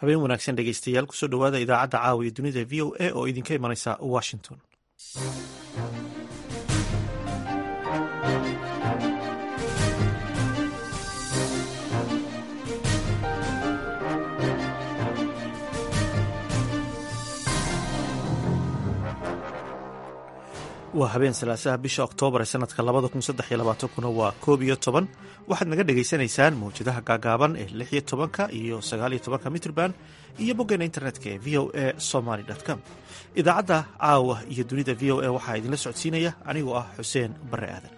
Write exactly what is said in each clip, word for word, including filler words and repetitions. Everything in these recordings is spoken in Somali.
habeen wanaagsan dhegeystayaal kusoo dhowaada idaacadda caawa iyo dunida v o a oo idinka imanaysa washington. waa habeen salaasaha bisha oktoobar ee sanadka labada kun saddex iyo labaatankuna waa koob iyo toban waxaad naga dhagaysanaysaan mawjadaha gaagaaban ee lix iyo tobanka iyo sagaal iyo tobanka mitrban iyo boggeena internetka ee v o a somaly com. idaacadda caawa iyo dunida v o a waxaa idinla socodsiinaya anigoo ah xuseen bare aadan.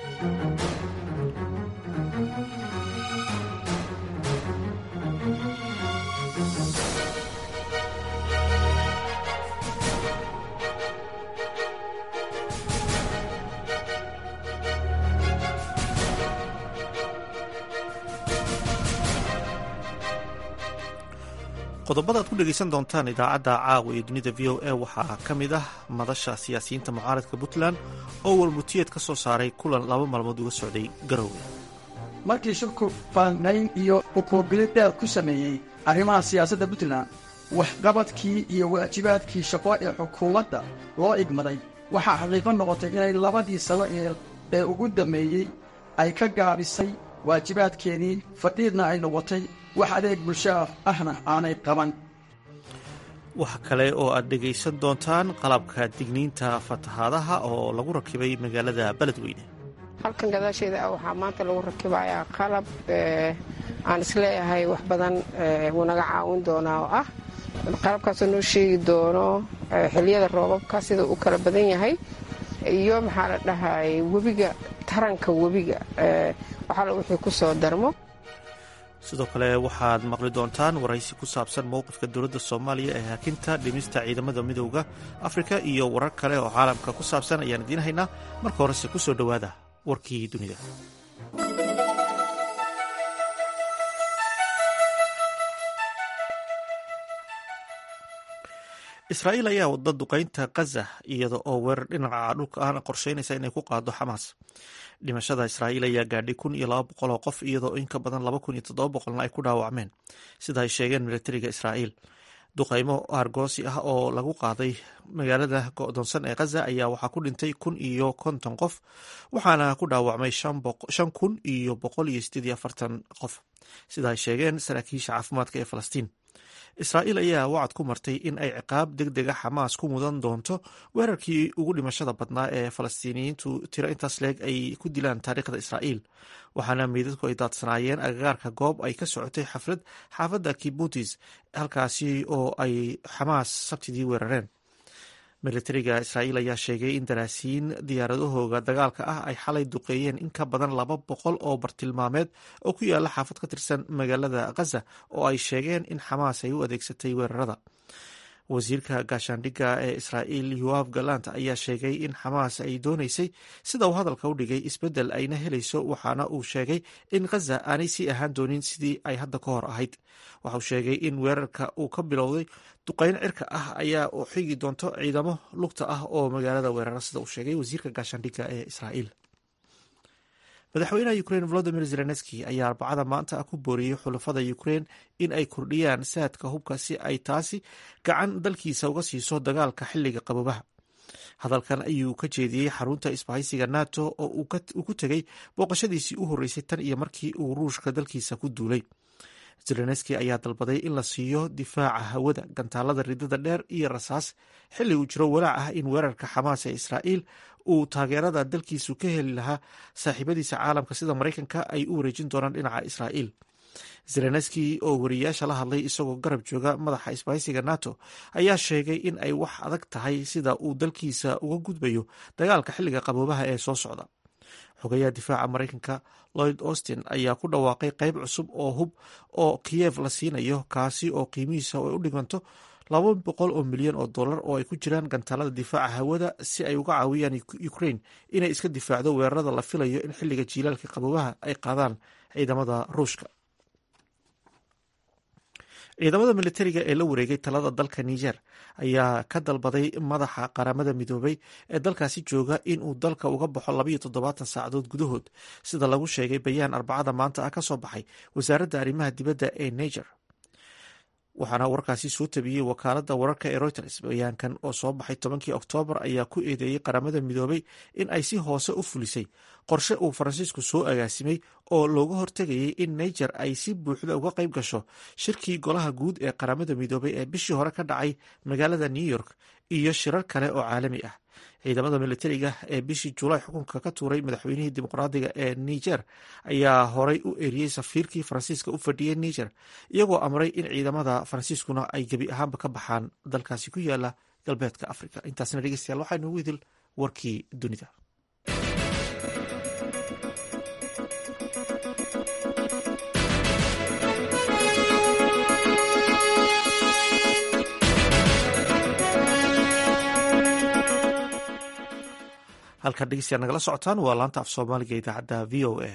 qodobada aad ku dhegaysan doontaan idaacadda caawa iyo dunida v o a waxaa ka mid ah madasha siyaasiyiinta mucaaradka puntland oo walmutiyeed ka soo saaray kulan laba maalmood uga socday garowga. markii shirku faannayn iyo ukoobidadheer ku sameeyey arrimaha siyaasadda puntland waxqabadkii iyo waajibaadkii shaqo ee xukuumadda loo igmaday waxaa xaqiiqo noqotay inay labadii sano ee ugu dammeeyey ay ka gaabisay waajibaadkeedii fadhiidna ay noqotay wax adeeg bulshaa ahna aanay qaban. waxa kale oo aad dhegaysan doontaan qalabka digniinta fatahaadaha oo lagu rakibay magaalada beledweyne. halkan gadaasheeda ah waxaa maanta lagu rakibayaa qalab aan isleeyahay wax badan wuu naga caawin doonaa oo ah qalabkaasoo noo sheegi doono xilliyada roobabka sida uu kala badan yahay iyo maxaa la dhahay webiga taranka webiga waxaala wixii ku soo darmo. sidoo kale waxaad maqli doontaan waraysi ku saabsan mowqifka dowladda soomaaliya ee hakinta dhimista ciidamada midowda afrika iyo warar kale oo caalamka ku saabsan ayaan idiin haynaa. marka horese ku soo dhowaada warkii dunida. israa'iil ayaa wada duqaynta khaza iyada oo weerar dhinaca dhulka ahna qorsheynaysa inay ku qaado xamaas. dhimashada israa'iil ayaa gaadhay kun iyo laba boqol oo qof iyadoo in ka badan laba kun iyo toddoba boqolna ay ku dhaawacmeen sida ay sheegeen militariga israa'iil. duqaymo argoosi ah oo lagu qaaday magaalada go'doonsan ee khaza ayaa waxaa ku dhintay kun iyo konton qof waxaana ku dhaawacmay shan kun iyo boqol iyo sideed iyo afartan qof sida ay sheegeen saraakiisha caafimaadka ee falastiin. israa'iil ayaa wacad ku martay in ay ciqaab deg dega xamaas ku mudan doonto weerarkii ugu dhimashada badnaa ee falastiiniyiintu tiro intaas leeg ay ku dilaan taariikhda israa'iil waxaana meydadku ay daadsanaayeen agagaarka goob ay ka socotay xaflad xaafadda kibutis halkaasi oo ay xamaas sabtidii weerareen. militariga israa'iil ayaa sheegay in daraasiyiin diyaaradahooga dagaalka ah ay xalay duqeeyeen in ka badan laba boqol oo bartilmaameed oo ku yaala xaafad ka tirsan magaalada khaza oo ay sheegeen in xamaas ay u adeegsatay weerarada. wasiirka gaashaandhigga ee israa'iil yoav galant ayaa sheegay in xamaas ay doonaysay sida uu hadalka u dhigay isbeddel ayna helayso waxaana uu sheegay in khaza aanay sii ahaan doonin sidii ay hadda ka hor ahayd. waxauu sheegay in weerarka uu ka bilowday duqayn cirka ah ayaa u xigi doonto ciidamo lugta ah oo magaalada weerara sida uu sheegay wasiirka gaashaandhigga ee israa'iil. madaxweynaha ukrain volodimir zelenski ayaa arbacada maanta ku booriyey xulafada ukrain in ay kordhiyaan saadka hubka si ay taasi gacan dalkiisa uga siiso dagaalka xiliga qaboobaha. hadalkan ayuu ka jeediyey xarunta isbahaysiga nato oo uu ku tegey booqashadiisii u horreysay tan iyo markii uu ruushka dalkiisa ku duulay. zelenski ayaa dalbaday in la siiyo difaaca hawada gantaalada ridada dheer iyo rasaas xilli uu jiro walaac ah in weerarka xamaas ee israa'iil uu taageerada dalkiisu ka heli lahaa saaxiibadiisa caalamka sida maraykanka ay u wareejin doonaan dhinaca israa'iil. zelenski oo wariyaasha la hadlay isagoo garab jooga madaxa isbahaysiga nato ayaa sheegay in ay wax adag tahay sida uu dalkiisa uga gudbayo dagaalka xilliga qaboobaha ee soo socda. xogayaha difaaca maraykanka lloyd austin ayaa ku dhawaaqay qayb cusub oo hub oo kiyev la siinayo kaasi oo qiimihiisa ay u dhiganto laba boqol oo milyan oo dollar oo ay ku jiraan gantaalada difaaca hawada si ay uga caawiyaan ukrain inay iska difaacdo weerarada la filayo in xilliga jiilaalka qaboobaha ay qaadaan ciidamada ruushka. ciidamada militariga ee la wareegay talada dalka niger ayaa ka dalbaday madaxa qaramada midoobay ee dalkaasi jooga inuu dalka uga baxo labayo toddobaatan saacadood gudahood sida lagu sheegay bayaan arbacada maanta ah ka soo baxay wasaaradda arrimaha dibadda ee niger. waxaana warkaasi soo tabiyey wakaaladda wararka ee reuters. bayaankan oo soo baxay tobankii oktoobar ayaa ku eedeeyey qaramada midoobay in ay si hoose u fulisay qorshe uu faransiisku soo agaasimay oo looga hortegayay in niger ay si buuxda uga qayb gasho shirkii golaha guud ee qaramada midoobay ee bishii hore ka dhacay magaalada new york iyo shirar kale oo caalami ah. ciidamada militariga ee bishii julaay xukunka ka tuuray madaxweynihii dimuqraadiga ee niger ayaa horay u eriyey safiirkii faransiiska u fadhiyey niger, iyagoo amray in ciidamada faransiiskuna ay gebi ahaanba ka baxaan dalkaasi ku yaala galbeedka afrika. intaasna dhegeystayaal waxaa noogu idil warkii dunida. halkan dhegeystayaal nagala socotaan waa laanta af soomaaliga idaacadda v o a.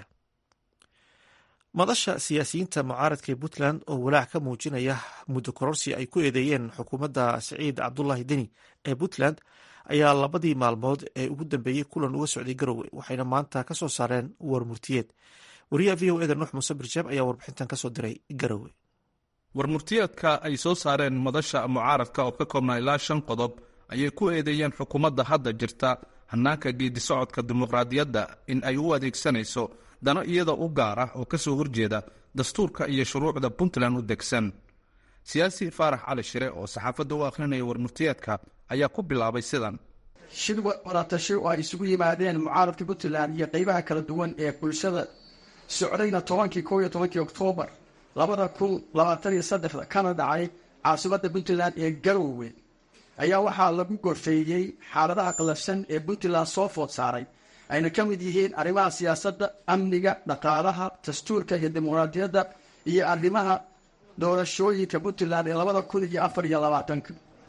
madasha siyaasiyiinta mucaaradka ee puntland oo walaac ka muujinaya muddo kororsi ay ku eedeeyeen xukuumadda siciid cabdulaahi deni ee puntland ayaa labadii maalmood ee ugu dambeeyey kulan uga socday garowe, waxayna maanta ka soo saareen war murtiyeed. wariyaha v o eda nuux muuse birjaab ayaa warbixintan kasoo diray garowe. war murtiyeedka ay soo saareen madasha mucaaradka oo ka koobnaa ilaa shan qodob ayay ku eedeeyeen xukuumadda hadda jirta hannaanka geedi socodka dimuqraadiyadda in ay u adeegsanayso dano iyada u gaar ah oo ka soo horjeeda dastuurka iyo shuruucda puntland u degsan. siyaasi faarax cali shire oo saxaafadda u akhrinaya warmurtiyeedka ayaa ku bilaabay sidan: shir wadatasho oo ay isugu yimaadeen mucaaradka puntland iyo qaybaha kala duwan ee bulshada socdayna tobankii kow iyo tobankii oktoobar labada kun labaatan iyo saddexda kana dhacay caasimadda puntland ee garowe ayaa waxaa lagu gorfeeyey xaaladaha qalafsan ee puntland soo food saaray, ayna ka mid yihiin arrimaha siyaasadda, amniga, dhaqaalaha, dastuurka iyo dimuqraadiyadda iyo arrimaha doorashooyinka puntland ee labada kun iyo afar iyo labaatanka.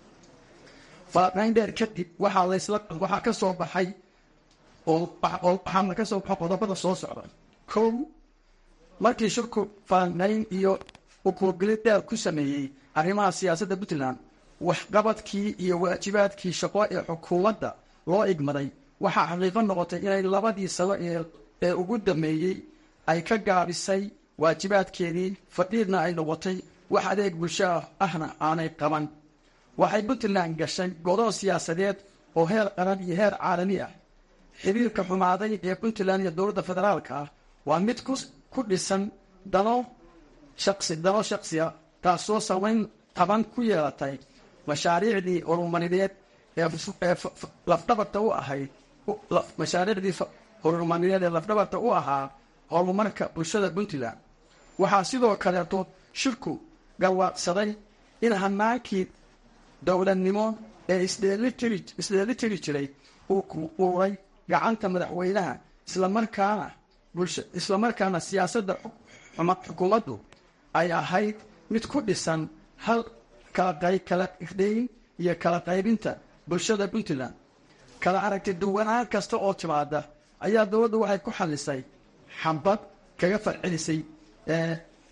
falanqayn dheer kadib waxaa laysla waxaa ka soo baxay oo waxaana ka soo baxay qodobada soo socda. kow, markii shirku falanqayn iyo ukuurgelid dheer ku sameeyey arrimaha siyaasadda puntland, waxqabadkii iyo waajibaadkii shaqo ee xukuumadda loo igmaday, waxaa xaqiiqo noqotay inay labadii sano ee ugu dambeeyey ay ka gaabisay waajibaadkeedii, fadhiidna ay noqotay wax adeeg bulsho ahna aanay qaban. waxay puntland gashay godoon siyaasadeed oo heer qaran iyo heer caalami ah. xiriirka xumaaday ee puntland iyo dowladda federaalka ah waa mid ku dhisan dano shaqsi dano shaqsi ah, taasoo samayn taban ku yeelatay mashaariicdii horumarineed ee lafdhabarta u ahayd mashaariicdii horumarineed ee lafdhabarta u ahaa horumarka bulshada puntland. waxaa sidoo kaleeto shirku garwaaqsaday in hanaankii dowladnimo ee isdheelitiri jiray uu kuuray gacanta madaxweynaha, islamarkaana islamarkaana siyaasadda xukuumaddu ay ahayd mid ku dhisan hal kala irdhayn iyo kala qaybinta bulshada puntland. kala aragti duwanaan kasta oo timaada ayaa dowladdu waxay ku xallisay xambad kaga farcelisay ee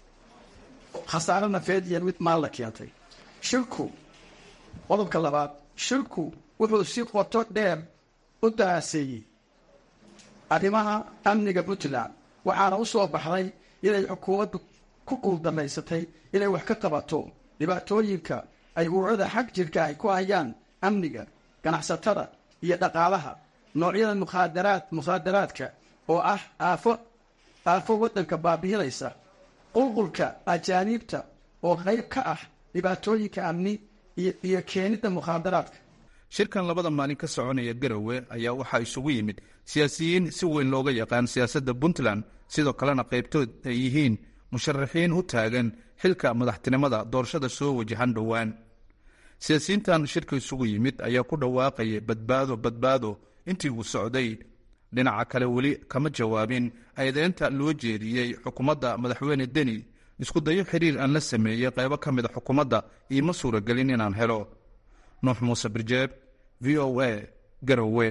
khasaaro nafeed iyo mid maal la keentay. shirku qodobka labaad, shirku wuxuu si qoto dheer u daaseeyey arrimaha amniga puntland, waxaana u soo baxday inay xukuumaddu ku guuldaraysatay inay wax ka qabato dhibaatooyinka ay ururada xag jirka ay ku hayaan amniga, ganacsatada iyo dhaqaalaha, noocyada mukhaadaraad mukhaadaraadka oo ah aafo aafo waddanka baabi'inaysa, qulqulka ajaaniibta oo qayb ka ah dhibaatooyinka amni iyo keenidda mukhaadaraadka. shirkan labada maalin ka soconaya garowe ayaa waxaa isugu yimid siyaasiyiin si weyn looga yaqaan siyaasadda puntland, sidoo kalena qaybtood ay yihiin musharaxiin u taagan xilka madaxtinimada doorashada soo wajahan dhowaan. siyaasiyiintan shirka isugu yimid ayaa ku dhawaaqaya badbaado badbaado intii uu socday. dhinaca kale weli kama jawaabin eedeynta loo jeediyey xukuumadda madaxweyne deni. isku dayo xiriir aan la sameeyey qaybo ka mid a xukuumadda iima suuragelin inaan helo. nuux muuse birjeeb, v o a, garowe.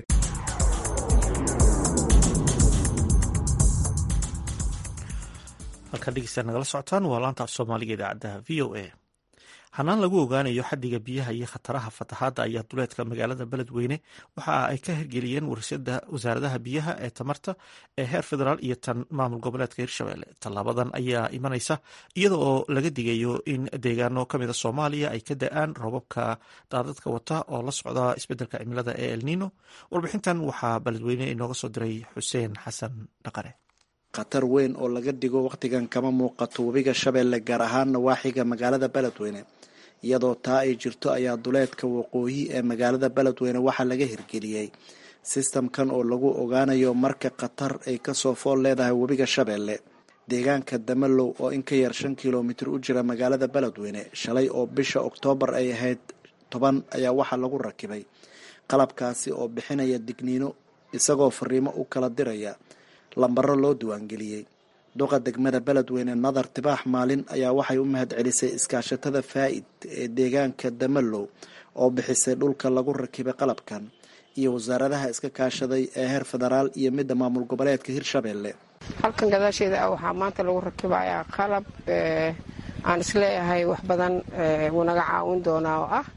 halkan dhegeystayaal nagala socotaan waa laanta af soomaaliga idaacadda v o a. hanaan lagu ogaanayo xadiga biyaha iyo khataraha fatahaadda ayaa duleedka magaalada beledweyne waxa ay ka hirgeliyeen wasaaradaha biyaha ee tamarta ee heer federaal iyo tan maamul goboleedka hirshabelle. tallaabadan ayaa imanaysa iyada oo laga digayo in deegaano kamida soomaaliya ay ka da-aan roobabka daadadka wata oo la socda isbedelka cimilada ee elnino. warbixintan waxaa beledweyne inooga soo diray xuseen xasan dhaqane. khatar weyn oo laga digo wakhtigan kama muuqato webiga shabeelle, gaar ahaan nawaaxiga magaalada beledweyne. iyadoo taa ay jirto ayaa duleedka waqooyi ee magaalada beledweyne waxaa laga hirgeliyey sistamkan oo lagu ogaanayo marka khatar ay kasoo fool leedahay webiga shabeelle. deegaanka damalow oo in ka yar shan kilomitir u jira magaalada beledweyne, shalay oo bisha oktoobar ay ahayd toban ayaa waxaa lagu rakibay qalabkaasi oo bixinaya digniino isagoo fariimo u kala diraya lambaro loo diiwaangeliyey. duqa degmada beledweyne nadar tibaax maalin ayaa waxay u mahad celisay iskaashatada faa'id ee deegaanka damalow oo bixisay dhulka lagu rakibay qalabkan, iyo wasaaradaha iska kaashaday ee heer federaal iyo midda maamul goboleedka hirshabelle. halkan gadaasheeda ah waxaa maanta lagu rakibayaa qalab aan isleeyahay wax badan wuu naga caawin doonaa oo ah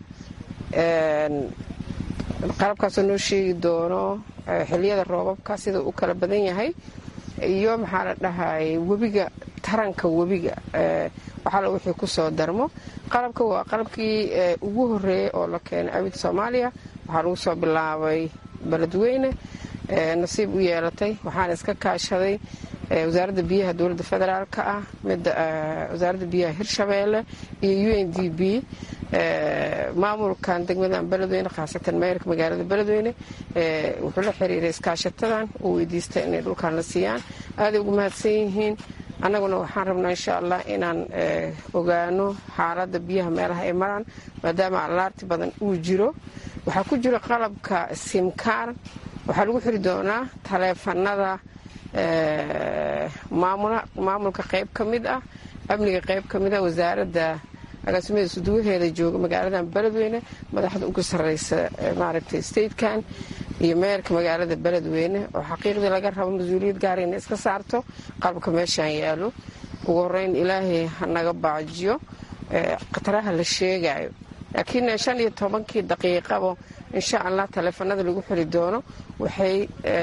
qalabkaasoo noo sheegi doono xiliyada roobabka sida u kala badan yahay iyo maxaa la dhahay webiga, taranka webiga waxaala wixii ku soo darmo. qalabka waa qalabkii ugu horeeyey oo la keenay abid soomaaliya. waxaa lagu soo bilaabay beledweyne, nasiib u yeelatay waxaana iska kaashaday wasaaradda biyaha dowladda federaalka ah, midda wasaaradda biyaha hirshabeelle iyo u n d b, maamulkan degmadan beledweyne khaasatan mayorka magaalada beledweyne wuxuu la xiriiray iskaashatadan uu weydiistay inay dhulkan la siiyaan. aaday ugu mahadsan yihiin. annaguna waxaan rabnaa insha allah inaan ogaano xaaladda biyaha meelaha ay maraan, maadaama allaarti badan uu jiro. waxaa ku jira qalabka simkaar, waxaa lagu xiri doonaa taleefanada maamulka qayb ka mid ah, amniga qayb ka mid ah, wasaaradda agaasimadeeda suduwaheeda jooga magaaladan beledweyne, madaxda uga sarreysa maaragtay statekan iyo meerka magaalada beledweyne, oo xaqiiqdii laga rabo mas-uuliyad gaara inay iska saarto qalabka meeshaan yaalo. ugu horeyn ilaahay hanaga baajiyo khataraha la sheegayo, laakiin shan iyo tobankii daqiiqabo insha allah taleefanada lagu xiri doono waxay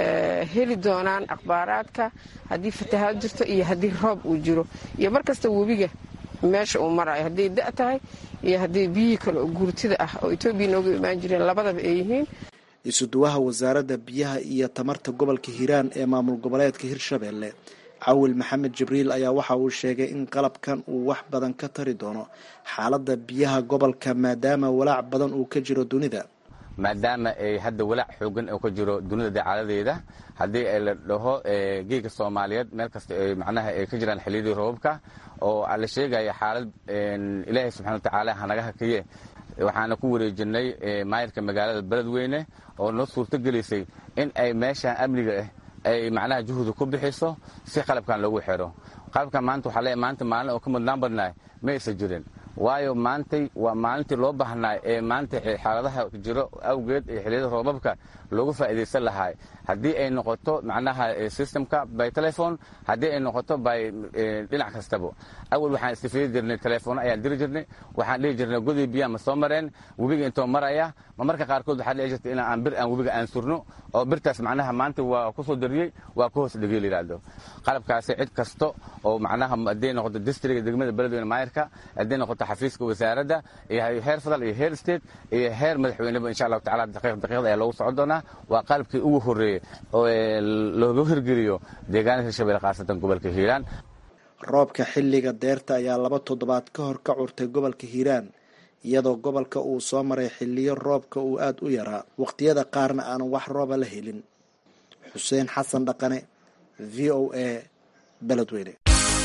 heli doonaan akhbaaraadka haddii fatahaad jirto iyo haddii roob uu jiro, iyo markasta webiga meesha uu marayo, hadday da' tahay iyo haddii biyihii kale oo guurtida ah oo etoobiya nooga imaan jireen labadaba ay yihiin. isuduwaha wasaaradda biyaha iyo tamarta gobolka hiiraan ee maamul goboleedka hirshabelle cawil maxamed jibriil ayaa waxa uu sheegay in qalabkan uu wax badan ka tari doono xaaladda biyaha gobolka, maadaama walaac badan uu ka jiro dunida. maadaama ay hadda walaac xoogan oo ka jiro dunida dacaaladeeda, haddii ay la dhaho geega soomaaliyeed meel kasta ay macnaha ay ka jiraan xilliyadii roobabka oo la sheegaya xaalad ilaahay subxana watacaala hanaga hakiye. waxaana ku wareejinay maayirka magaalada beledweyne oo noo suurto gelisay in ay meeshaan amniga ah ay macnaha juhda ku bixiso si qalabkan lagu xiro. qalabkan maanta waxaa leeyahay maanta maalin oo ka mudnaan badnaay ma aysan jirin, waayo maantay waa maalintii loo baahnaa ee maanta xaaladaha jiro awgeed ee xilliyada roobabka loogu faa'iidaysan lahaa. haddii ay noqoto macnaha systemka by telephone, haddii ay noqoto by dhinac kastaba. awal waxaan istifeedi jirnay telefoon ayaan diri jirnay, waxaan dhihi jirnay godii biyaha ma soo mareen, webiga intoo maraya. ma marka qaarkood waxaa dhici jirta inaan bir aan webiga aan surno, oo birtaas macnaha maanta waa ku soo dariyey waa ku hoos dhigay la yidhaahdo. qalabkaasi cid kasta oo macnaha hadday noqoto districtka degmada beledweyne maayirka, hadday noqoto xafiiska wasaaradda iyo heer federal iyo heer state iyo heer madaxweyneba insha allahu tacala daqiiq daqiiqda ayaa loogu socon doonaa. waa qalabkii ugu horreeyey oo looga hirgeliyo deegaanada hirshabelle khaasatan gobolka hiiraan. roobka xilliga deerta ayaa laba toddobaad ka hor ka curtay gobolka hiiraan, iyadoo gobolka uu soo maray xiliyo roobka uu aada u yaraa, waqtiyada qaarna aanan wax rooba la helin. xuseen xasan dhaqane, v o a, beledweyne.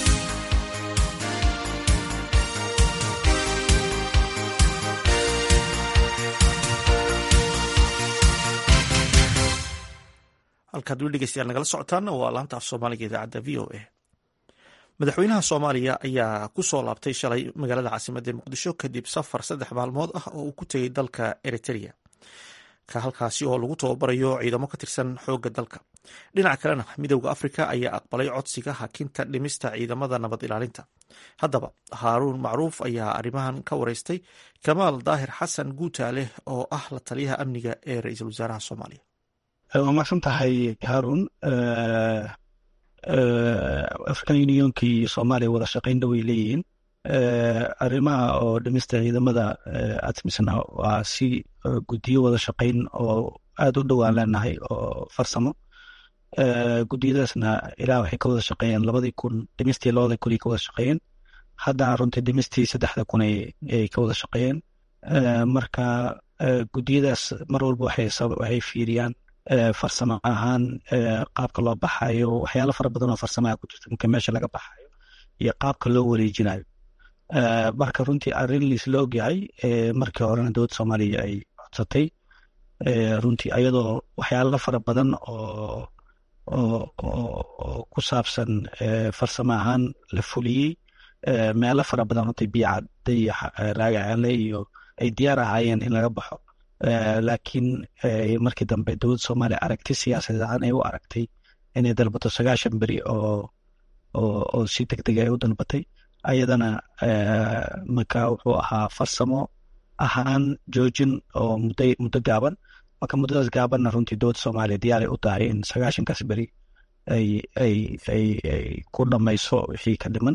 halkaad weli dhegeystayaal nagala socotaana waa laanta af soomaaliga idaacadda v o a. madaxweynaha soomaaliya ayaa ku soo laabtay shalay magaalada caasimadda muqdisho kadib safar saddex maalmood ah oo uu ku tegey dalka eritrea. ka halkaasi oo lagu tababarayo ciidamo ka tirsan xoogga dalka. dhinaca kalena midowda afrika ayaa aqbalay codsiga hakinta dhimista ciidamada nabad ilaalinta. haddaba haaruun macruuf ayaa arrimahan ka wareystay kamaal daahir xasan guutaale oo ah la taliyaha amniga ee ra-iisul wasaaraha soomaaliya. waa mahadsan tahay haaruun. african unionkii soomaaliya wada shaqayn dhoway leeyihiin. arrimaha oo dhimista ciidamada atmisna waa si guddiyo wada shaqayn oo aada u dhowaan leenahay oo farsamo. guddiyadaasna ilaa waxay ka wada shaqeeyeen labadii kun dhimistii labadii kun ay ka wada shaqeeyeen. haddana runtii dhimistii saddexda kun ay ka wada shaqeeyeen. marka guddiyadaas mar walba waxay fiiriyaan farsamo ahaan qaabka loo baxayo, waxyaalo fara badan oo farsamaha ku jirta marka meesha laga baxayo iyo qaabka loo wareejinayo. marka runtii arrin liis la ogyahay markii horena dowladda soomaaliya ay codsatay runtii ayadoo waxyaalo fara badan oo oo ku saabsan farsamo ahaan la fuliyey. meelo fara badan runtii biyacadda iyo raagacaale iyo ay diyaar ahaayeen in laga baxo. laakiin markii dambe dowladda soomaaliya aragti siyaasadeed ahaan ay u aragtay inay dalbato sagaashan beri oo oo si deg deg ay u dalbatay. ayadana marka wuxuu ahaa farsamo ahaan joojin oo muddo muddo gaaban. marka muddadaas gaabanna runtii dowladda soomaaliya diyaaray u tahay in sagaashankaas beri ay ay ay ay ku dhamayso wixii ka dhiman.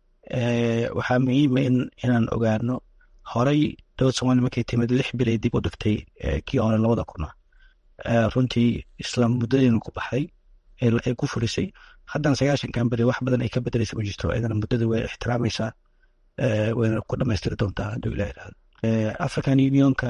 waxaa muhiima in inaan ogaano horey dowladda soomaaliya markay timid lix bil ay dib u dhigtay kii hore labada kuna. runtii isla muddadiina ku baxday ay ku fulisay. haddana sagaashankan beri wax badan ay ka bedelaysa ma jirto. idana muddada way ixtiraamaysaa, wayna ku dhamaystiri doontaa hadduu ilah ihahdo. african unionka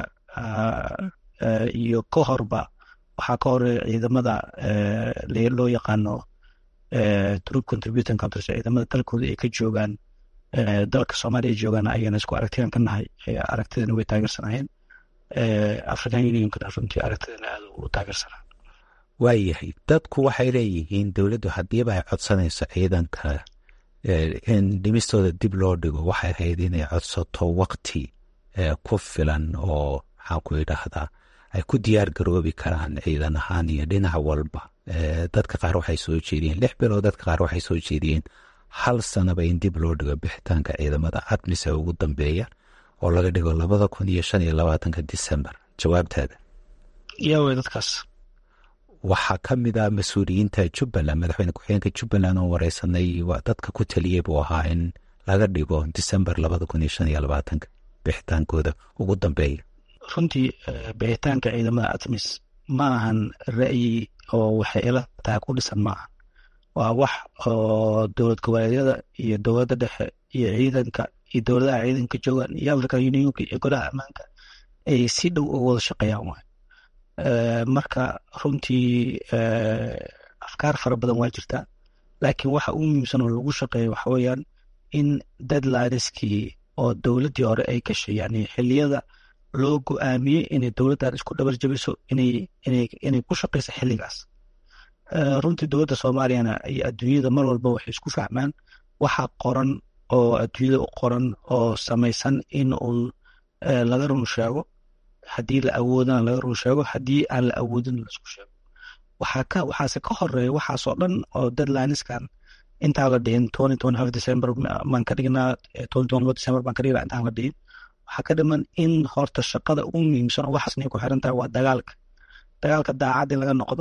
iyo ka horba waxaa ka hore ciidamada loo yaqaano troop contributing countries, ciidamada dalkooda ay ka joogaan dalka soomaaliya ay joogaan ayagana isku aragtidan ka nahay. aragtidana way taageersanayeen. african unionkana runtii aragtidana aad u taageersanaa. waayahay, dadku waxay leeyihiin dowladdu haddiiba ay codsanayso ciidanka in dhimistooda dib loo dhigo waxay ahayd inay codsato waqti ku filan oo maxaan ku idhaahdaa ay ku diyaar garoobi karaan ciidan ahaan iyo dhinac walba. dadka qaar waxay soo jeediyeen lix bilood, dadka qaar waxay soo jeediyeen hal sanaba in dib loo dhigo bixitaanka ciidamada admise ugu dambeeya oo laga dhigo labada kun iyo shan iyo labaatanka December. jawaabtaada? iyawey dadkaas waxaa ka mid ah mas-uuliyiinta Jubbaland, madaxweyne ku-xigeenka Jubbaland oo wareysanay waa dadka ku taliyey buu ahaa in laga dhigo December labada kun iyo shan iyo labaatanka bixitaankooda ugu dambeeya. runtii bixitaanka ciidamada atmis ma ahan ra'yi oo waxay ila tahay ku dhisan maaha. waa wax oo dowlad goboleedyada iyo dowladda dhexe iyo ciidanka iyo dowladaha ciidanka joogaan iyo african unionka iyo golaha ammaanka ay si dhow uga wada shaqeeyaan waay. marka runtii afkaar fara badan waa jirtaa, laakiin waxa ugu muhiimsan oo lagu shaqeeyo waxa weeyaan in deadlineskii oo dowladdii hore ay gashay, yani xiliyada loo go-aamiyey inay dowladdan isku dhabar jabiso inay inay inay ku shaqeyso xilligaas. runtii dowladda soomaaliyana iyo adduunyada mar walba waxay isku fahmaan waxa qoran oo adduunyada u qoran oo samaysan in uun laga run sheego. haddii la awoodana laga run sheego, haddii aan la awoodin laisku sheego. waxaa ka waxaase ka horeeya waxaasoo dhan oo deadlineskan intaan la dhihin twenty twenty five December maan ka dhignaa twenty twenty one December baan ka dhignaa intaan la dhihin. waxaa ka dhiman in horta shaqada ugu muhiimsan oo waxaasnay ku xiran tahay waa dagaalka. dagaalka daacad in laga noqdo.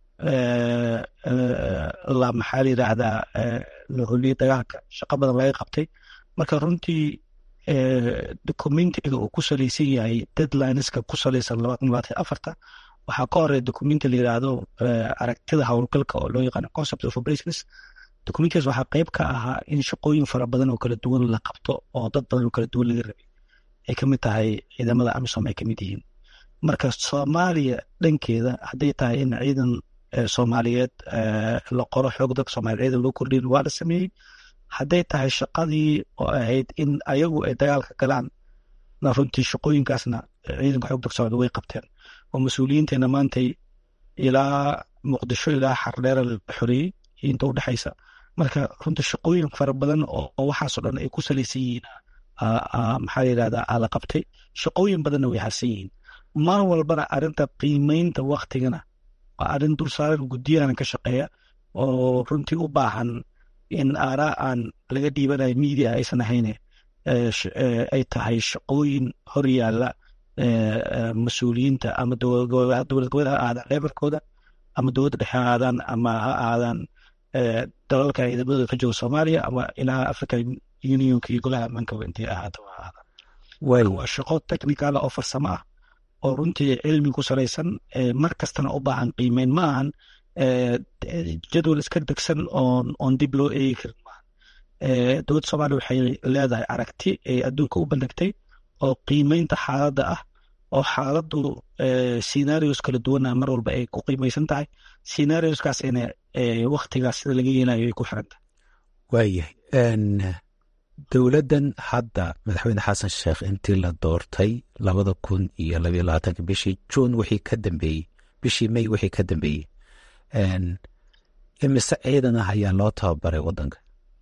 la maxaa la yidhaahdaa la holiyey dagaalka shaqo badan laga qabtay. marka runtii documentiga uu ku salaysan yahay deadlineska ku salaysan labatan labaatan afarta waxaa ka horeeya documenti la yidhaahdo aragtida howlgalka oo loo yaqaano concept of operations. documentigaas waxaa qeyb ka ahaa in shaqooyin fara badan oo kala duwan la qabto oo dad badan oo kala duwan laga rabay ay kamid tahay ciidamada amisom ay kamid yihiin. marka soomaaliya dhankeeda hadday tahay in ciidan soomaaliyeed la qoro xoog dadka soomaaliya ciidan loo kordhin waa la sameeyey. hadday tahay shaqadii oo ahayd in ayagu ay dagaalka galaan na runtii shaqooyinkaasna ciidanka xoog dalka soomaaliya way qabteen oo mas-uuliyiinteena maantay ilaa muqdisho ilaa xardheera la xoreeyey inta u dhexaysa. marka runtii shaqooyin fara badan oo waxaasoo dhan ay ku salaysan yihiin maxaa la yidhahdaa la qabtay. shaqooyin badanna way harsan yihiin. mar walbana arrinta qiimeynta waktigana waa arrin dulsaaran guddiyahana ka shaqeeya oo runtii u baahan in aaraa aan laga dhiibanayo media aysan ahayne ay tahay shaqooyin hor yaalla mas-uuliyiinta ama dowlad goboleed ha aadaan leebarkooda ama dowladda dhexe ha aadaan ama ha aadaan dalalka ciidamadooda ka jooga soomaaliya ama ilaa african unionka iyo golaha amaankaba intay ahaato ha aadaan waa shaqo technical oo farsamo ah oo runtii cilmi ku salaysan mar kastana u baahan qiimeyn ma ahan jadwal iska degsan oon oon dib loo eegi karin maahan dowladda soomaaliya waxay leedahay aragti ay adduunka u bandhigtay oo qiimeynta xaaladda ah oo xaaladdu scenarios kala duwana mar walba ay ku qiimeysan tahay scenarioskaasina waktigaas sida laga yeelayo ay ku xiran tahay waayahay dowladdan hadda madaxweyne xasan sheekh intii la doortay labada kun iyo labayo labaatanka bishii juun wixii ka dambeeyey bishii may wixii ka dambeeyey imise ciidan ah ayaa loo tababaray waddanka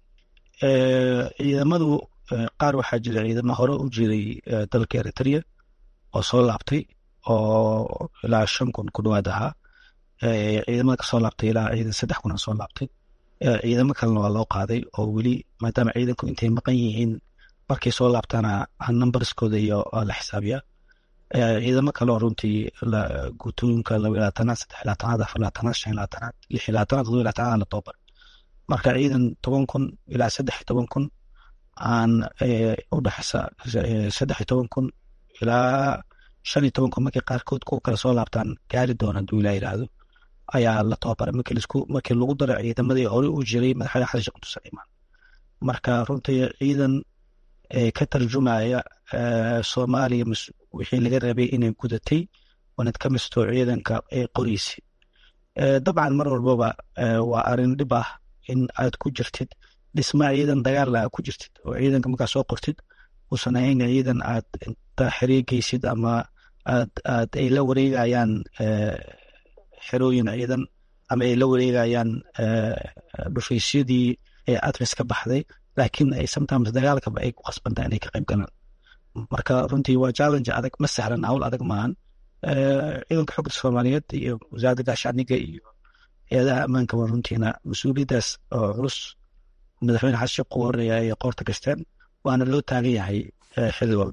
ciidamadu qaar waxaa jira ciidamo hore u jiray dalka eritrea oo soo laabtay oo ilaa shan kun ku dhawaad ahaa ciidamada ka soo laabtay ilaa ciidan saddex kun soo laabtay ciidamo kalena waa loo qaaday oo weli maadaama ciidanku intay maqan yihiin markay soo laabtaana numberskooda iyo la xisaabiyaa ciidamo kale oo runtii gutooyinka laba iyo labaatanaad saddex iyo labaatanaad afar iyo labaatanaad shan iyo labaatanaad lix iyo labaatanaad todoba iyo labaatanaad la tababar marka ciidan toban kun ilaa saddex iyo toban kun aan u dhexeysa saddex iyo toban kun ilaa shan iyo toban kun markay qaarkood ku kala soo laabtaan gaari doona hadduu ilaa yidhaahdo ayaa la tababaray markii laisku markii lagu daray ciidamadii hore u jiray madaxweyne xasan sheekh muuse imaan marka runtii ciidan ka tarjumaya soomaaliya wixii laga rabay inay gudatay wanad ka misto ciidanka ee qoreysi dabcan mar walbaba waa arrin dhib ah in aad ku jirtid dhismaa ciidan dagaal ah ku jirtid oo ciidanka markaa soo qortid uusan ahayn ciidan aad inta xiriigaysid ama aad aad ay la wareegayaan xerooyin ciidan ama ay la wareegayaan dhufaysyadii ee adres ka baxday laakiin ay sometimes dagaalkaba ay ku qasbantaa inay ka qayb galaan marka runtii waa challenge adag ma sahlan hawl adag maahan ciidanka xogta soomaaliyeed iyo wasaaradda gaashaaniga iyo hay-adaha ammaanka waa runtiina mas-uuliyaddaas oo culus madaxweyne xasan sheekh ugu horeeya ay qoorta gasteen waana loo taagan yahay xilli walba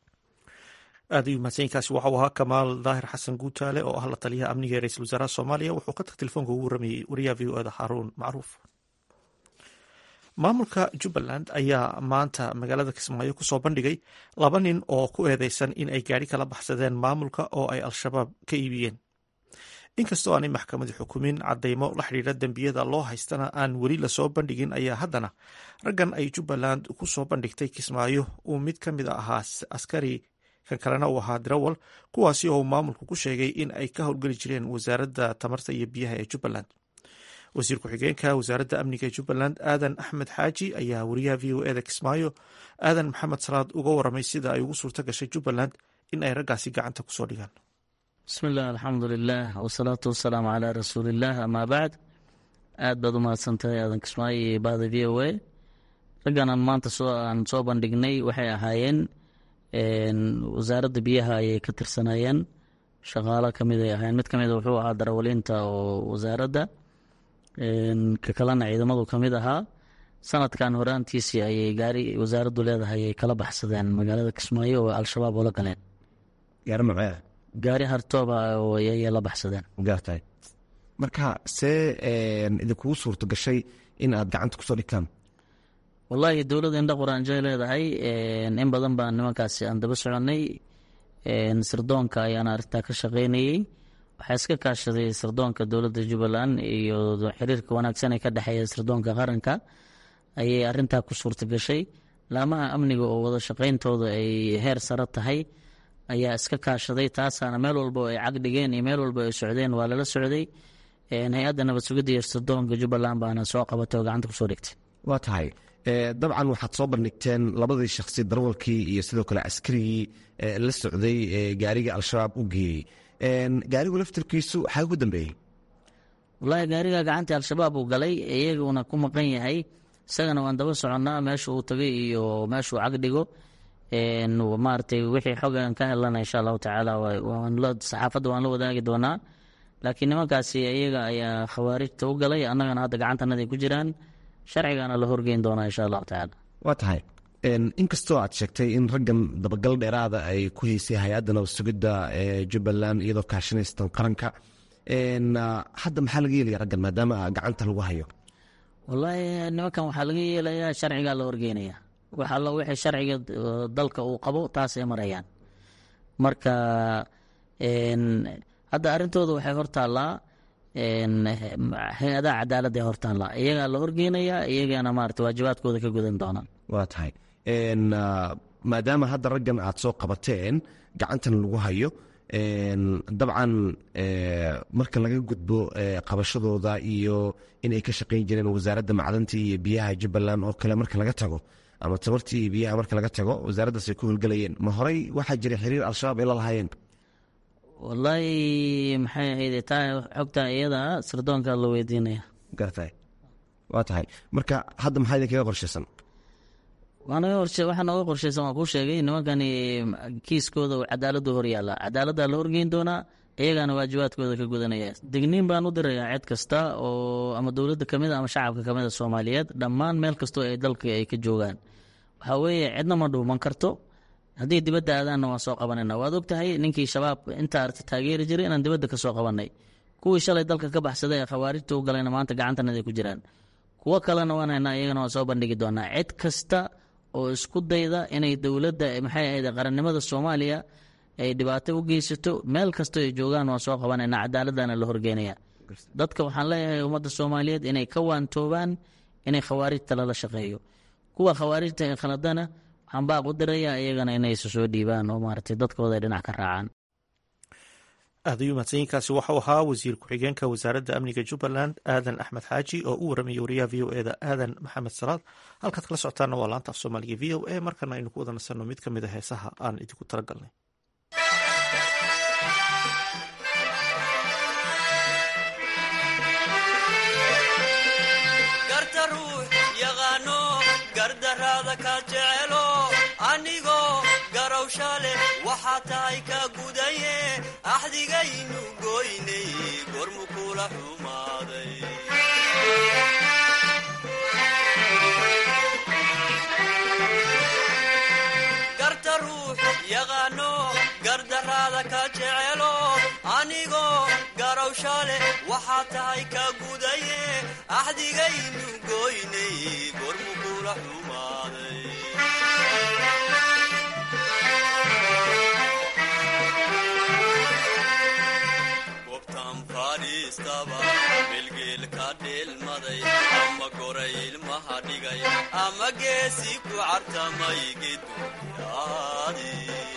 aad ayuu mahadsanyiinkaasi waxau ahaa kamaal daahir xasan guutaale oo ah la taliyaha amniga ee ra-iisul wasaaraha soomaaliya wuxuu ka tag telefoonka ugu waramayey wariyaha v o eda xaaruun macruuf maamulka jubbaland ayaa maanta magaalada kismaayo kusoo bandhigay laba nin oo ku eedeysan in ay gaari kala baxsadeen maamulka oo ay al-shabaab ka iibiyeen inkastoo aanay maxkamadi xukumin cadeymo la xidhiira dembiyada loo haystana aan weli lasoo bandhigin ayaa haddana raggan ay jubbaland kusoo bandhigtay kismaayo uu mid ka mid ahaa askari kan kalena uu ahaa dirawal kuwaasi oo maamulku ku sheegay in ay ka howlgeli jireen wasaaradda tamarta iyo biyaha ee jubbaland wasiir ku-xigeenka wasaaradda amniga ee jubbaland aadan axmed xaaji ayaa wariyaha v o eda kismaayo aadan maxamed salaad uga waramay sida ay ugu suurto gashay jubbaland in ay raggaasi gacanta kusoo dhigaan bismillaah alxamdulilah wasalaatu wasalaamu calaa rasuulillaah amaa bacd aad baad u mahadsantahay aadan kismaayo iyo bahda v o a raggan aan maanta aan soo bandhignay waxay ahaayeen wasaaradda biyaha ayay ka tirsanayeen shaqaalo kamid ay ahaayeen mid kamida wuxuu ahaa darawaliinta oo wasaaradda ka kalena ciidamadu kamid ahaa sanadkan horaantiisii ayay gaari wasaaraddu leedahay ay kala baxsadeen magaalada kismaayo oo al-shabaab oo la galeen gaari macee gaari hartooba ayay la baxsadeen gaartahay marka see idinkugu suurto gashay in aad gacanta kusoo dhigtaan wallaahi dowladda indha quraanjay leedahay in badan baan nimankaasi aan daba soconay sirdoonka ayaan arrintaa ka shaqeynayey waxaa iska kaashaday sirdoonka dowladda jubbaland iyo xiriirka wanaagsan ee ka dhexeeya sirdoonka qaranka ayay arintaa ku suurta gashay laamaha amniga oo wada shaqeyntooda ay heer sare tahay ayaa iska kaashaday taasaana meel walba ay cagdhigeen iyo meel walba ay socdeen waa lala socday hay-adda nabad sugidda iyo sirdoonka jubbaland baana soo qabatay oo gacanta kusoo dhigtay waa tahay dabcan waxaad soo bandhigteen labadii shakhsi darawalkii iyo sidoo kale askarigii la socday gaariga al-shabaab u geeyey gaarigu laftirkiisu waxaa ugu dambeeyey wallaahi gaariga gacantii al-shabaab uu galay iyaguna ku maqan yahay isagana waan daba soconnaa meesha uu tagay iyo meeshuu cagdhigo maaragtay wixii xogan ka helana insha allahu tacaala saxaafadda waan la wadaagi doonaa. laakiin nimankaasi iyaga ayaa khawaarijta u galay, annagana hadda gacantannaday ku jiraan, sharcigaana la horgeyn doonaa insha allahu tacaala. waa tahay inkastoo aad sheegtay in raggan dabagal dheeraada ay ku haysay hay-adda nabad sugidda ee jubbaland iyadoo kaashinaystan qaranka, hadda maxaa laga yeelaya raggan maadaama gacanta lagu hayo? wallaahi nimankan waxaa laga yeelayaa sharcigaa la horgeynaya, wax alla wixii sharciga dalka uu qabo taasay marayaan. marka hadda arrintooda waxay hortaallaa hay-adaha cadaaladda ee hortaallaa, iyagaa la horgeynayaa, iyagana maarata waajibaadkooda ka gudan doonaan. waa tahay maadaama hadda raggan aad soo qabateen gacantan lagu hayo, dabcan marka laga gudbo qabashadooda iyo inay ka shaqayn jireen wasaaradda macdanta iyo biyaha jubbaland oo kale marka laga tago, ama tabartii iyo biyaha marka laga tago wasaaraddaas ay ku howlgelayeen, ma horey waxaa jiray xiriir al-shabaab ay la lahaayeen? wallaahi maxay ahayd taa xogtaa iyada sirdoonka la weydiinaya. gartay waa tahay marka hadda maxaa idinkaga qorshaysan? waxaa nooga qorshaysan waan kuu sheegay, nimankani kiiskooda cadaaladdu hor yaalla, cadaaladdaa la horgeyn doonaa, iyagaana waajibaadkooda ka gudanaya. digniin baan u dirayaa cid kasta oo ama dowladda kamid a ama shacabka kamid a soomaaliyeed, dhammaan meel kastoo ay dalka ay ka joogaan. waxaa weeye cidna ma dhuuman karto, haddii dibadda aadaanna waan soo qabanayna. waad og tahay ninkii shabaab inta arta taageeri jiray inaan dibadda ka soo qabanay, kuwii shalay dalka ka baxsaday ee khawaarijta u galayna maanta gacantanaday ku jiraan, kuwo kalena waan haynaa, iyagana waan soo bandhigi doonaa. cid kasta oo isku dayda inay dowladda maxay ahayd qarannimada soomaaliya ay dhibaato u geysato meel kastoo ay joogaan waan soo qabanayna, cadaaladana la horgeynaya. dadka waxaan leeyahay ummadda soomaaliyeed inay ka waantoobaan inay khawaarijta lala shaqeeyo, kuwa khawaarijta ee khaladana waxaan baaq u dirayaa iyagana inay isu soo dhiibaan oo maaragtay dadkooda ay dhinac ka raacaan. aad ayuu mahadsanyiinkaasi waxau ahaa wasiir ku-xigeenka wasaaradda amniga jubbaland aadan axmed xaaji oo u waramayay wariyaha v o eda aadan maxamed salaad. halkaad kala socotaana waa laanta af soomaaliga v o a. markana aynu ku wada nasanno mid ka mid a heesaha aan idinku talagalnay. garta ruux yaqaano gardaraada ka jecelo anigoo garowshale waxaa tahay ka gudaye axdigaynu goynay gormu kula xumaaday. garta ruux yaqaano gardaraada ka jecelo anigoo garowshale waxaa tahay ka gudaye axdigaynu goynay gormu kula xumaaday. gobtaan fadhiistaba melgeelka dheelmaday ama goray ilmaha dhigay ama geesi ku cartamay geduyaadi.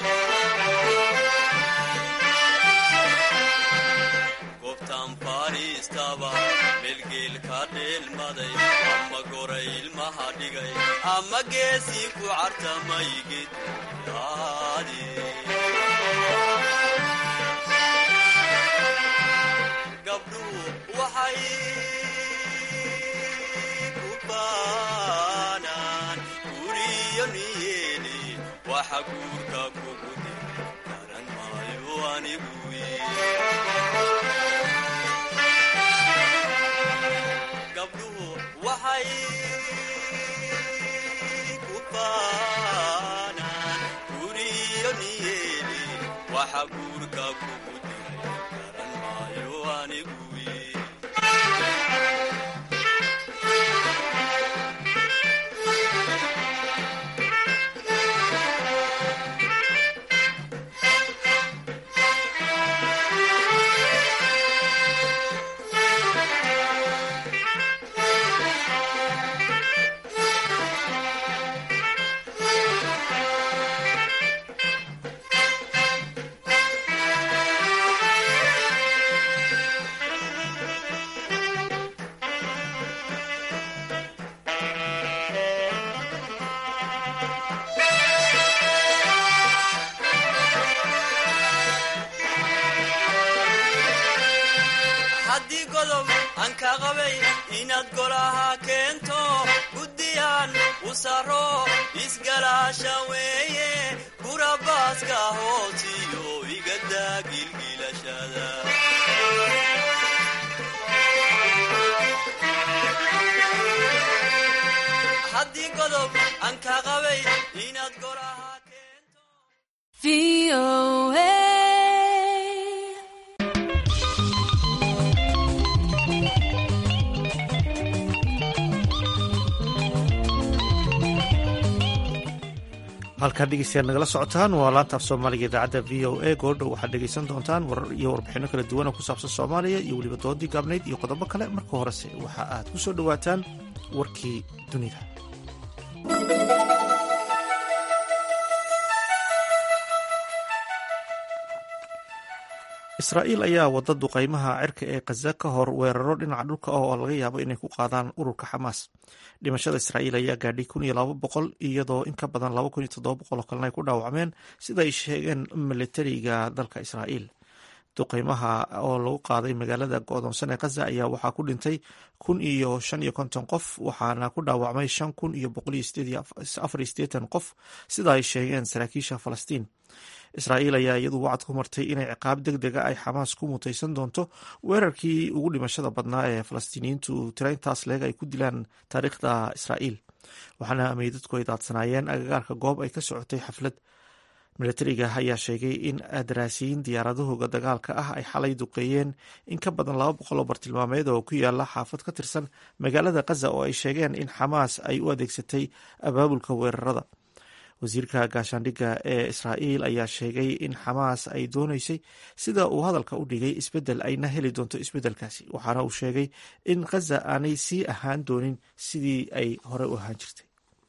gobtaan fadhiistaba melgeelka dheelmaday ama goray ilmaha dhigay ama geesi ku cartamay geduyaadi. gabdhuhu waxay ku baanaan guriyo niyeeli waxa guurka kugu dir garan maayo anigu. gabdhuhu waxay ku baanaan guriyo niyeeli waxa guurka kugu dir garan maayo anigu. haddii godob aan ka qabay inaad golaha keento guddiyaan u saro isgalaasha weeye gura baaska hoosiyo igadaa gilgilashada haddii godob aan ka qabay inaad goraha keento halkaad dhegeystayaal nagala socotaan waa laanta af soomaaliga idaacadda v o a goordhow waxaad dhegeysan doontaan warar iyo warbixinno kala duwan oo ku saabsan soomaaliya iyo weliba doodii gaabnayd iyo qodobo kale marka horese waxa aad ku soo dhowaataan warkii dunida. israa'iil ayaa wada duqaymaha cirka ee khaza ka hor weeraro dhinaca dhulka ah oo laga yaabo inay ku qaadaan ururka xamaas. dhimashada israa'iil ayaa gaadhay kun iyo laba boqol iyadoo in ka badan laba kun iyo toddoba boqol oo kalena ay ku dhaawacmeen sida ay sheegeen militariga dalka israa'iil. duqaymaha oo lagu qaaday magaalada go'doonsan ee khaza ayaa waxaa ku dhintay kun iyo shan iyo konton qof waxaana ku dhaawacmay shan kun iyo boqol iyo sideed iyo afar iyo siddeetan qof sida ay sheegeen saraakiisha falastiin. israa'iil ayaa iyadu wacad ku martay inay ciqaab deg dega ay xamaas ku mutaysan doonto weerarkii ugu dhimashada badnaa ee falastiiniyiintu tiraintaas leeg ay ku dilaan taariikhda israa'iil, waxaana meydadku ay daadsanaayeen agagaarka goob ay ka socotay xaflad. militariga ayaa sheegay in daraasiyiin diyaaradahooga dagaalka ah ay xalay duqeeyeen in ka badan laba boqol oo bartilmaameed oo ku yaala xaafad ka tirsan magaalada khaza oo ay sheegeen in xamaas ay u adeegsatay abaabulka weerarada. wasiirka gaashaandhigga ee israa'iil ayaa sheegay in xamaas ay doonaysay sida uu hadalka u dhigay isbeddel ayna heli doonto isbeddelkaasi, waxaana uu sheegay in khaza aanay sii ahaan doonin sidii ay hore u ahaan jirtay.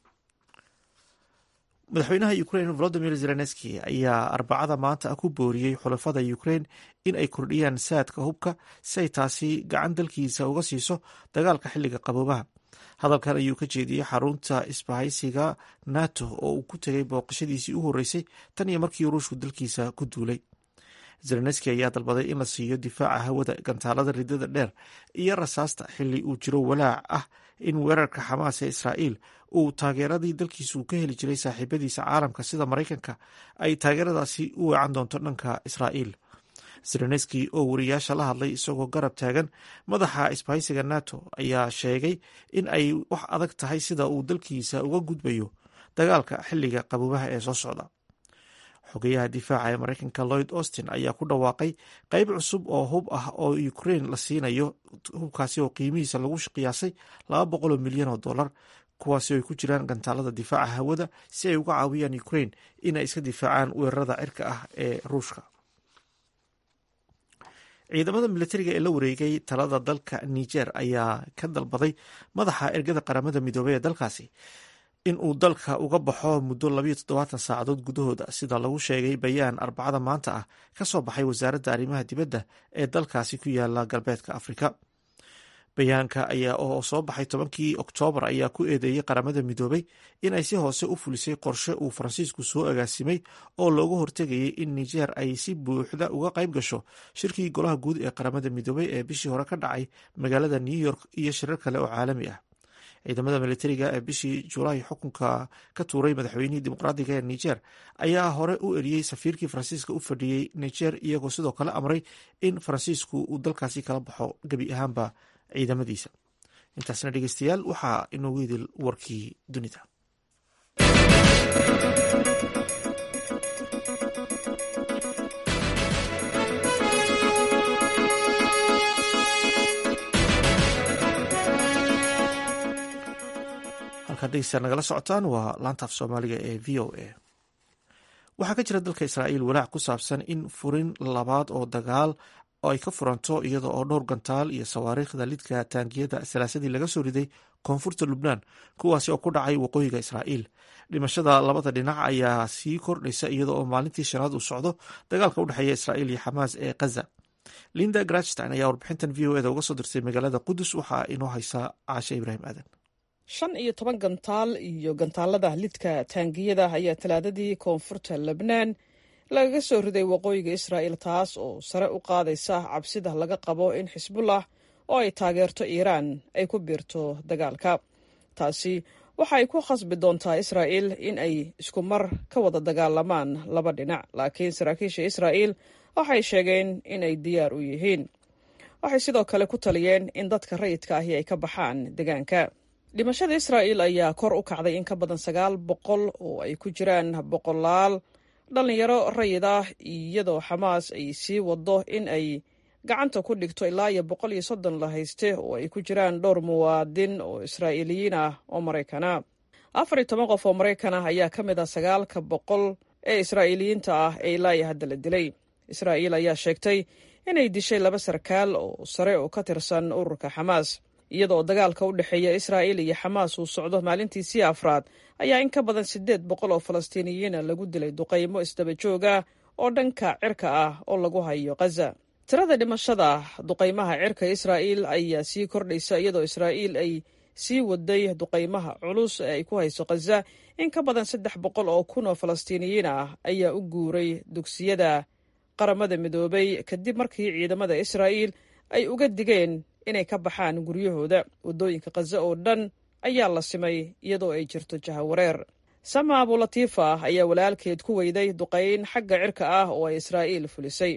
madaxweynaha ukraine volodimir zelenski ayaa arbacada maanta ku booriyey xulafada ukraine in ay kordhiyaan saadka hubka si ay taasi gacan dalkiisa uga siiso dagaalka xilliga qaboobaha. hadalkan ayuu ka jeediyey xarunta isbahaysiga nato oo uu ku tegay booqashadiisii u horreysay tan iyo markii ruushku dalkiisa ku duulay. zelenski ayaa dalbaday in la siiyo difaaca hawada, gantaalada ridada dheer iyo rasaasta xilli uu jiro walaac ah in weerarka xamaas ee israa'iil uu taageeradii dalkiisu ka heli jiray saaxiibadiisa caalamka sida maraykanka ay taageeradaasi u weecan doonto dhanka israa'iil. zelenski oo wariyaasha la hadlay isagoo garab taagan madaxa isbahaysiga nato ayaa sheegay in ay wax adag tahay sida uu dalkiisa uga gudbayo dagaalka xilliga qaboobaha ee soo socda. xogeyaha difaaca ee maraykanka lloyd austin ayaa ku dhawaaqay qeyb cusub oo hub ah oo ukraine la siinayo, hubkaasi oo qiimihiisa lagu qiyaasay laba boqol oo milyan oo dollar, kuwaasi ay ku jiraan gantaalada difaaca hawada si ay uga caawiyaan ukraine inay iska difaacaan weerarada cirka ah ee ruushka. ciidamada militariga ee la wareegay talada dalka niger ayaa ka dalbaday madaxa ergada qaramada midoobey ee dalkaasi in uu dalka uga baxo muddo labayo toddobaatan saacadood gudahooda, sida lagu sheegay bayaan arbacada maanta ah ka soo baxay wasaaradda arrimaha dibadda ee dalkaasi ku yaala galbeedka afrika. bayaanka ayaa oo soo baxay tobankii oktoobar ayaa ku eedeeyey qaramada midoobey in ay si hoose u fulisay qorshe uu faransiisku soo agaasimay oo looga hortegayay in niger ay si buuxda uga qayb gasho shirkii golaha guud ee qaramada midoobey ee bishii hore ka dhacay magaalada new york iyo shirar kale oo caalami ah. ciidamada militariga ee bishii julaay xukunka ka tuuray madaxweynihii dimuqraadiga ee niger ayaa hore u eriyey safiirkii faransiiska u fadhiyey niger, iyagoo sidoo kale amray in faransiisku uu dalkaasi kala baxo gebi ahaanba ciidamadiisa. intaasna dhegeystayaal waxaa inoogu idil warkii dunida. halkaad dhegeystayaal nagala socotaan waa laanta af soomaaliga ee v o a. waxaa ka jira dalka israa'iil walaac ku saabsan in furin labaad oo dagaal oo ay ka furanto iyada oo dhowr gantaal iyo sawaariikhda lidka taangiyada salaasadii laga soo riday koonfurta lubnaan, kuwaasi oo ku dhacay waqooyiga israa'iil. dhimashada labada dhinac ayaa sii kordhaysa iyada oo maalintii shanaad uu socdo dagaalka u dhexeeya israa'iil iyo xamaas ee khaza. linda grachstein ayaa warbixintan v o eda uga soo dirtay magaalada qudus, waxaa inoo haysaa caashe ibraahim aadan. shan iyo toban gantaal iyo gantaalada lidka taangiyada ayaa talaadadii koonfurta lebnaan lagaga soo riday waqooyiga israa'iil, taas oo sare u qaadaysa cabsida laga qabo in xisbullah oo ay taageerto iiraan ay ku biirto dagaalka. taasi waxa ay ku khasbi doontaa israa'iil in ay isku mar ka wada dagaalamaan laba dhinac, laakiin saraakiisha israa'iil waxay sheegeen in ay diyaar u yihiin. waxay sidoo kale ku taliyeen in dadka rayidka ahi ay ka baxaan deegaanka. dhimashada israa'iil ayaa kor u kacday in ka badan sagaal boqol oo ay ku jiraan boqolaal dhallinyaro rayid ah, iyadoo xamaas ay sii wado in ay gacanta ku dhigto ilaa iyo boqol iyo soddon la hayste oo ay ku jiraan dhowr muwaadin oo israa'iiliyiin ah oo maraykana. afar iyo toban qof oo maraykan ah ayaa ka mid ah sagaalka boqol ee israa'iiliyiinta ah ee ilaa iyo hadda la dilay. israa'iil ayaa sheegtay inay dishay laba sarkaal oo sare oo ka tirsan ururka xamaas. iyadoo dagaalka u dhexeeya israa'iil iyo xamaas uu socdo maalintiisii afraad, ayaa in ka badan siddeed boqol oo falastiiniyiina lagu dilay duqaymo isdaba jooga oo dhanka cirka ah oo lagu hayo Gaza. tirada dhimashada duqaymaha cirka israa'iil ayaa sii kordhaysa, iyadoo israa'iil ay sii waday duqaymaha culus ee ay ku hayso Gaza. in ka badan saddex boqol oo kun oo falastiiniyiin ah ayaa u guuray dugsiyada qaramada midoobay kadib markii ciidamada israa'iil ay uga digeen inay ka baxaan guryahooda. waddooyinka Gaza oo dhan ayaa la simay iyadoo ay jirto jahawareer. sama abulatiifa ayaa walaalkeed ku weyday duqayn xagga cirka ah oo ay israa'iil fulisay.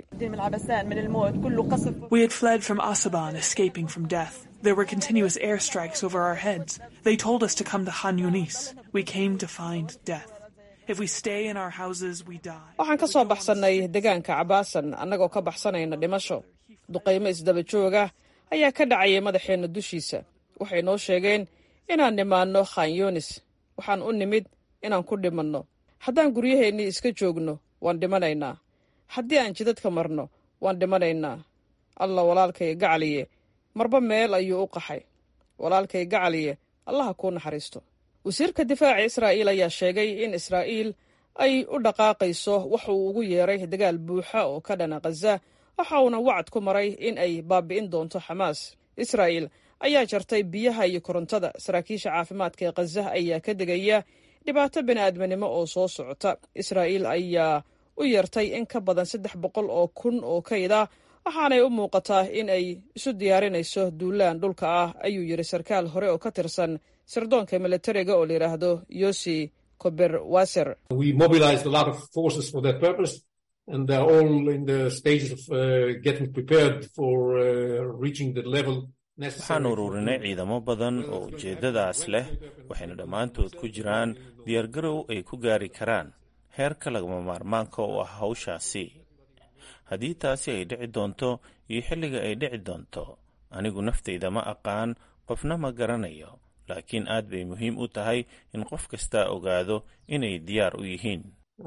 We had fled from Asaban, escaping from death. There were continuous airstrikes over our heads. They told us to come to Khan Yunis. We came to find death. If we stay in our houses, we die. waxaan ka soo baxsannay deegaanka cabaasan annagoo ka baxsanayna dhimasho. duqaymo isdaba jooga ayaa ka dhacayay madaxeenna dushiisa. waxay noo sheegeen inaan nimaanno Khan Yunis. waxaan u nimid inaan ku dhimanno. haddaan guryaheennii iska joogno waan dhimanaynaa. haddii aan jidadka marno waan dhimanaynaa. alla walaalkay gacaliye marba meel ayuu u qaxay. walaalkay gacaliye allaha kuu naxariisto. wasiirka difaaca israa'iil ayaa sheegay in israa'iil ay u dhaqaaqayso wax uu ugu yeeray dagaal buuxa oo ka dhana Gaza, waxa uuna wacad ku maray in ay baabi'in doonto xamaas. israa'iil ayaa jartay biyaha iyo korontada. saraakiisha caafimaadka ee Gaza ayaa ka digaya dhibaato bini'aadminimo oo soo socota. israa'iil ayaa u yeertay in ka badan saddex boqol oo kun oo kayda, waxaanay u muuqataa in ay isu diyaarinayso duulaan dhulka ah, ayuu yidhi sarkaal hore oo ka tirsan sirdoonka militariga oo la yidhaahdo Yossi Kober-Wasser. We mobilized a lot of forces for that purpose, and they're all in the stages of uh, getting prepared for uh, reaching the level. waxaan ururinay ciidamo badan oo ujeeddadaas leh, waxayna dhammaantood ku jiraan diyaargarow ay ku gaari karaan heerka lagama maarmaanka oo ah hawshaasi. haddii taasi ay dhici doonto iyo xilliga ay dhici doonto, anigu naftayda ma aqaan, qofna ma garanayo, laakiin aad bay muhiim u tahay in qof kastaa ogaado inay diyaar u yihiin.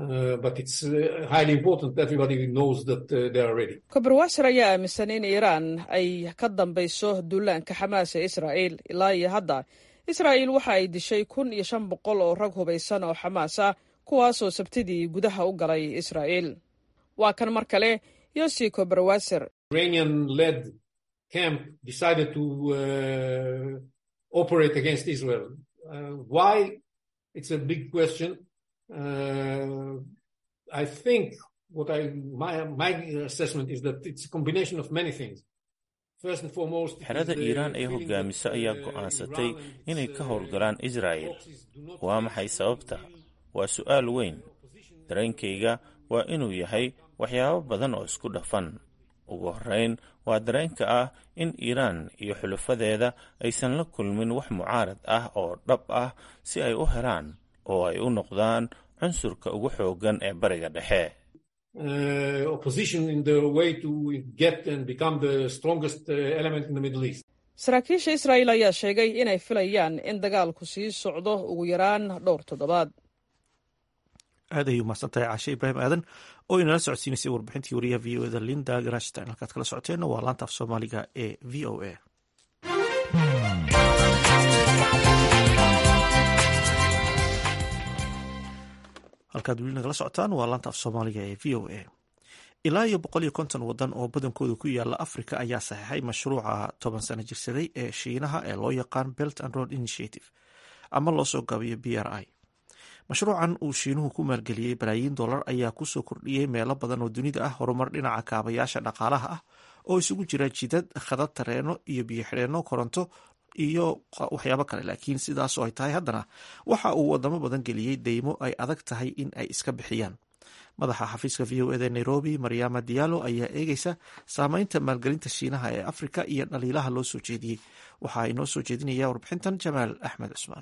Kober-Wasser ayaa aaminsan in Iiraan ay ka dambayso duulaanka xamaas ee Israa'iil. ilaa iyo hadda israa'iil waxa ay dishay kun iyo shan boqol oo rag hubaysan oo xamaas ah, kuwaasoo sabtidii gudaha u galay israa'iil. waa kan mar kale Yossi Kober-Wasser. Iranian-led camp decided to uh, operate against Israel. Uh, why? It's a big question. Uh, I think what I my my assessment is that it's a combination of many things. First and foremost, xerada Iiraan ee hogaamisa ayaa go'aansatay inay ka howlgalaan Israa'iil. waa maxay sababta? waa su'aal weyn. dareenkayga waa inuu yahay waxyaabo badan oo isku dhafan. ugu horrayn, waa dareenka ah in Iiraan iyo xulufadeeda aysan la kulmin wax mucaarad ah oo dhab ah si ay u helaan oo ay u noqdaan cunsurka ugu xooggan ee bariga dhexe. saraakiisha Israa'iil ayaa sheegay inay filayaan in dagaalku sii socdo ugu yaraan dhowr toddobaad. aad ayuu mahadsantahay caashe ibraahim aadan oo inala socodsiinaysay warbixintii wariyaha v o eda Linda Grashstein. halkaad kala socoteenna waa laanta af soomaaliga ee v o a. halkaad weli nagala socotaan waa laanta af soomaaliga ee v o a. ilaa iyo boqol iyo konton wadan oo badankooda ku yaala africa ayaa saxeixay mashruuca toban sano jirsaday ee shiinaha ee loo yaqaan Belt and Road Initiative ama loo soo gaabiyo B R I. mashruucan uu shiinuhu ku maalgeliyey balaayiin dollar ayaa kusoo kordhiyey meelo badan oo dunida ah horumar dhinaca kaabayaasha dhaqaalaha ah oo isugu jira jidad, khadad tareeno iyo biyo xidheenno koronto iyo waxyaabo kale. laakiin sidaasoo ay tahay haddana waxa uu wadamo badan geliyey deymo ay adag tahay in ay iska bixiyaan. madaxa xafiiska v o eda nairobi maryama diallo ayaa eegeysa saameynta maalgelinta shiinaha ee afrika iyo dhaliilaha loo soo jeediyey. waxaa inoo soo jeedinaya warbixintan jamaal axmed cusmaan.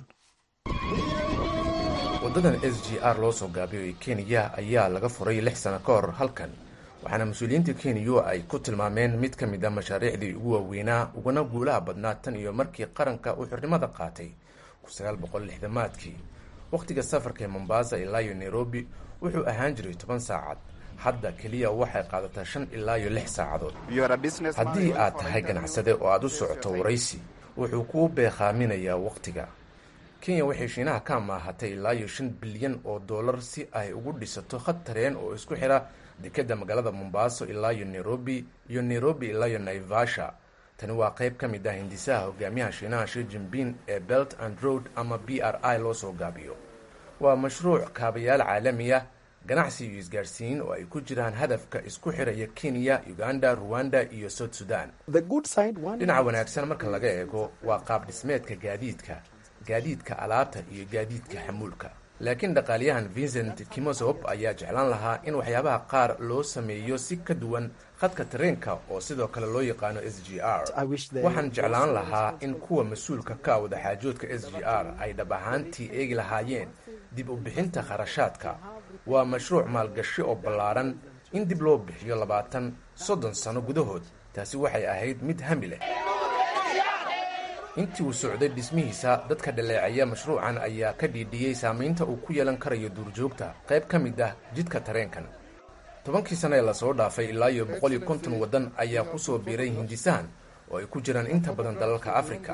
wadadan s g r loo soo gaabiyo ee kenya ayaa laga furay lix sano ka hor halkan, waxaana mas-uuliyiinta kenya ay ku tilmaameen mid ka mid a mashaariicdii ugu waaweynaa uguna guulaha badnaa tan iyo markii qaranka uu xornimada qaatay kunsagaalboqollixdamaadkii. wakhtiga safarka ee mombasa ilaa iyo nairobi wuxuu ahaan jiray toban saacad, hadda keliya waxay qaadataa shan ilaa iyo lix saacadood. haddii aad tahay ganacsade oo aad u socoto waraysi, wuxuu kuu beekhaaminayaa wakhtiga. kenya waxay shiinaha ka amaahatay ilaa iyo shan bilyan oo dollar si ay ugu dhisato khad tareen oo isku xira dekeda magaalada mombaaso ilaa iyo nairobi iyo nairobi ilaa iyo naivasha. tani waa qayb ka mid ah hindisaha hogaamiyaha shiinaha Xi Jinping ee Belt and Road ama B R I loo soo gaabiyo. waa mashruuc kaabayaal caalami ah, ganacsi iyo isgaarsiin oo ay ku jiraan hadafka isku xiraya Kenya, Uganda, Rwanda iyo South Sudan. dhinaca wanaagsan marka laga eego waa qaab dhismeedka gaadiidka gaadiidka alaabta iyo gaadiidka xamuulka. laakiin dhaqaaliyahan Vincent Kimosop ayaa jeclaan lahaa in waxyaabaha qaar loo sameeyo si ka duwan khadka tareenka oo sidoo kale loo yaqaano S G R. waxaan jeclaan lahaa in kuwa mas-uulka ka wada xaajoodka S G R ay dhab ahaantii eegi lahaayeen dib u bixinta kharashaadka. waa mashruuc maalgashi oo ballaaran in dib loo bixiyo labaatan soddon sano gudahood. taasi waxay ahayd mid hami leh. intii uu socday dhismihiisa, dadka dhaleecaya mashruucan ayaa ka dhiidhiyey saamaynta uu ku yeelan karayo duurjoogta qayb ka mid ah jidka tareenkan. tobankii sano ee lasoo dhaafay ilaa iyo boqol iyo konton waddan ayaa ku soo biiray hindisahan oo ay ku jiraan inta badan dalalka afrika.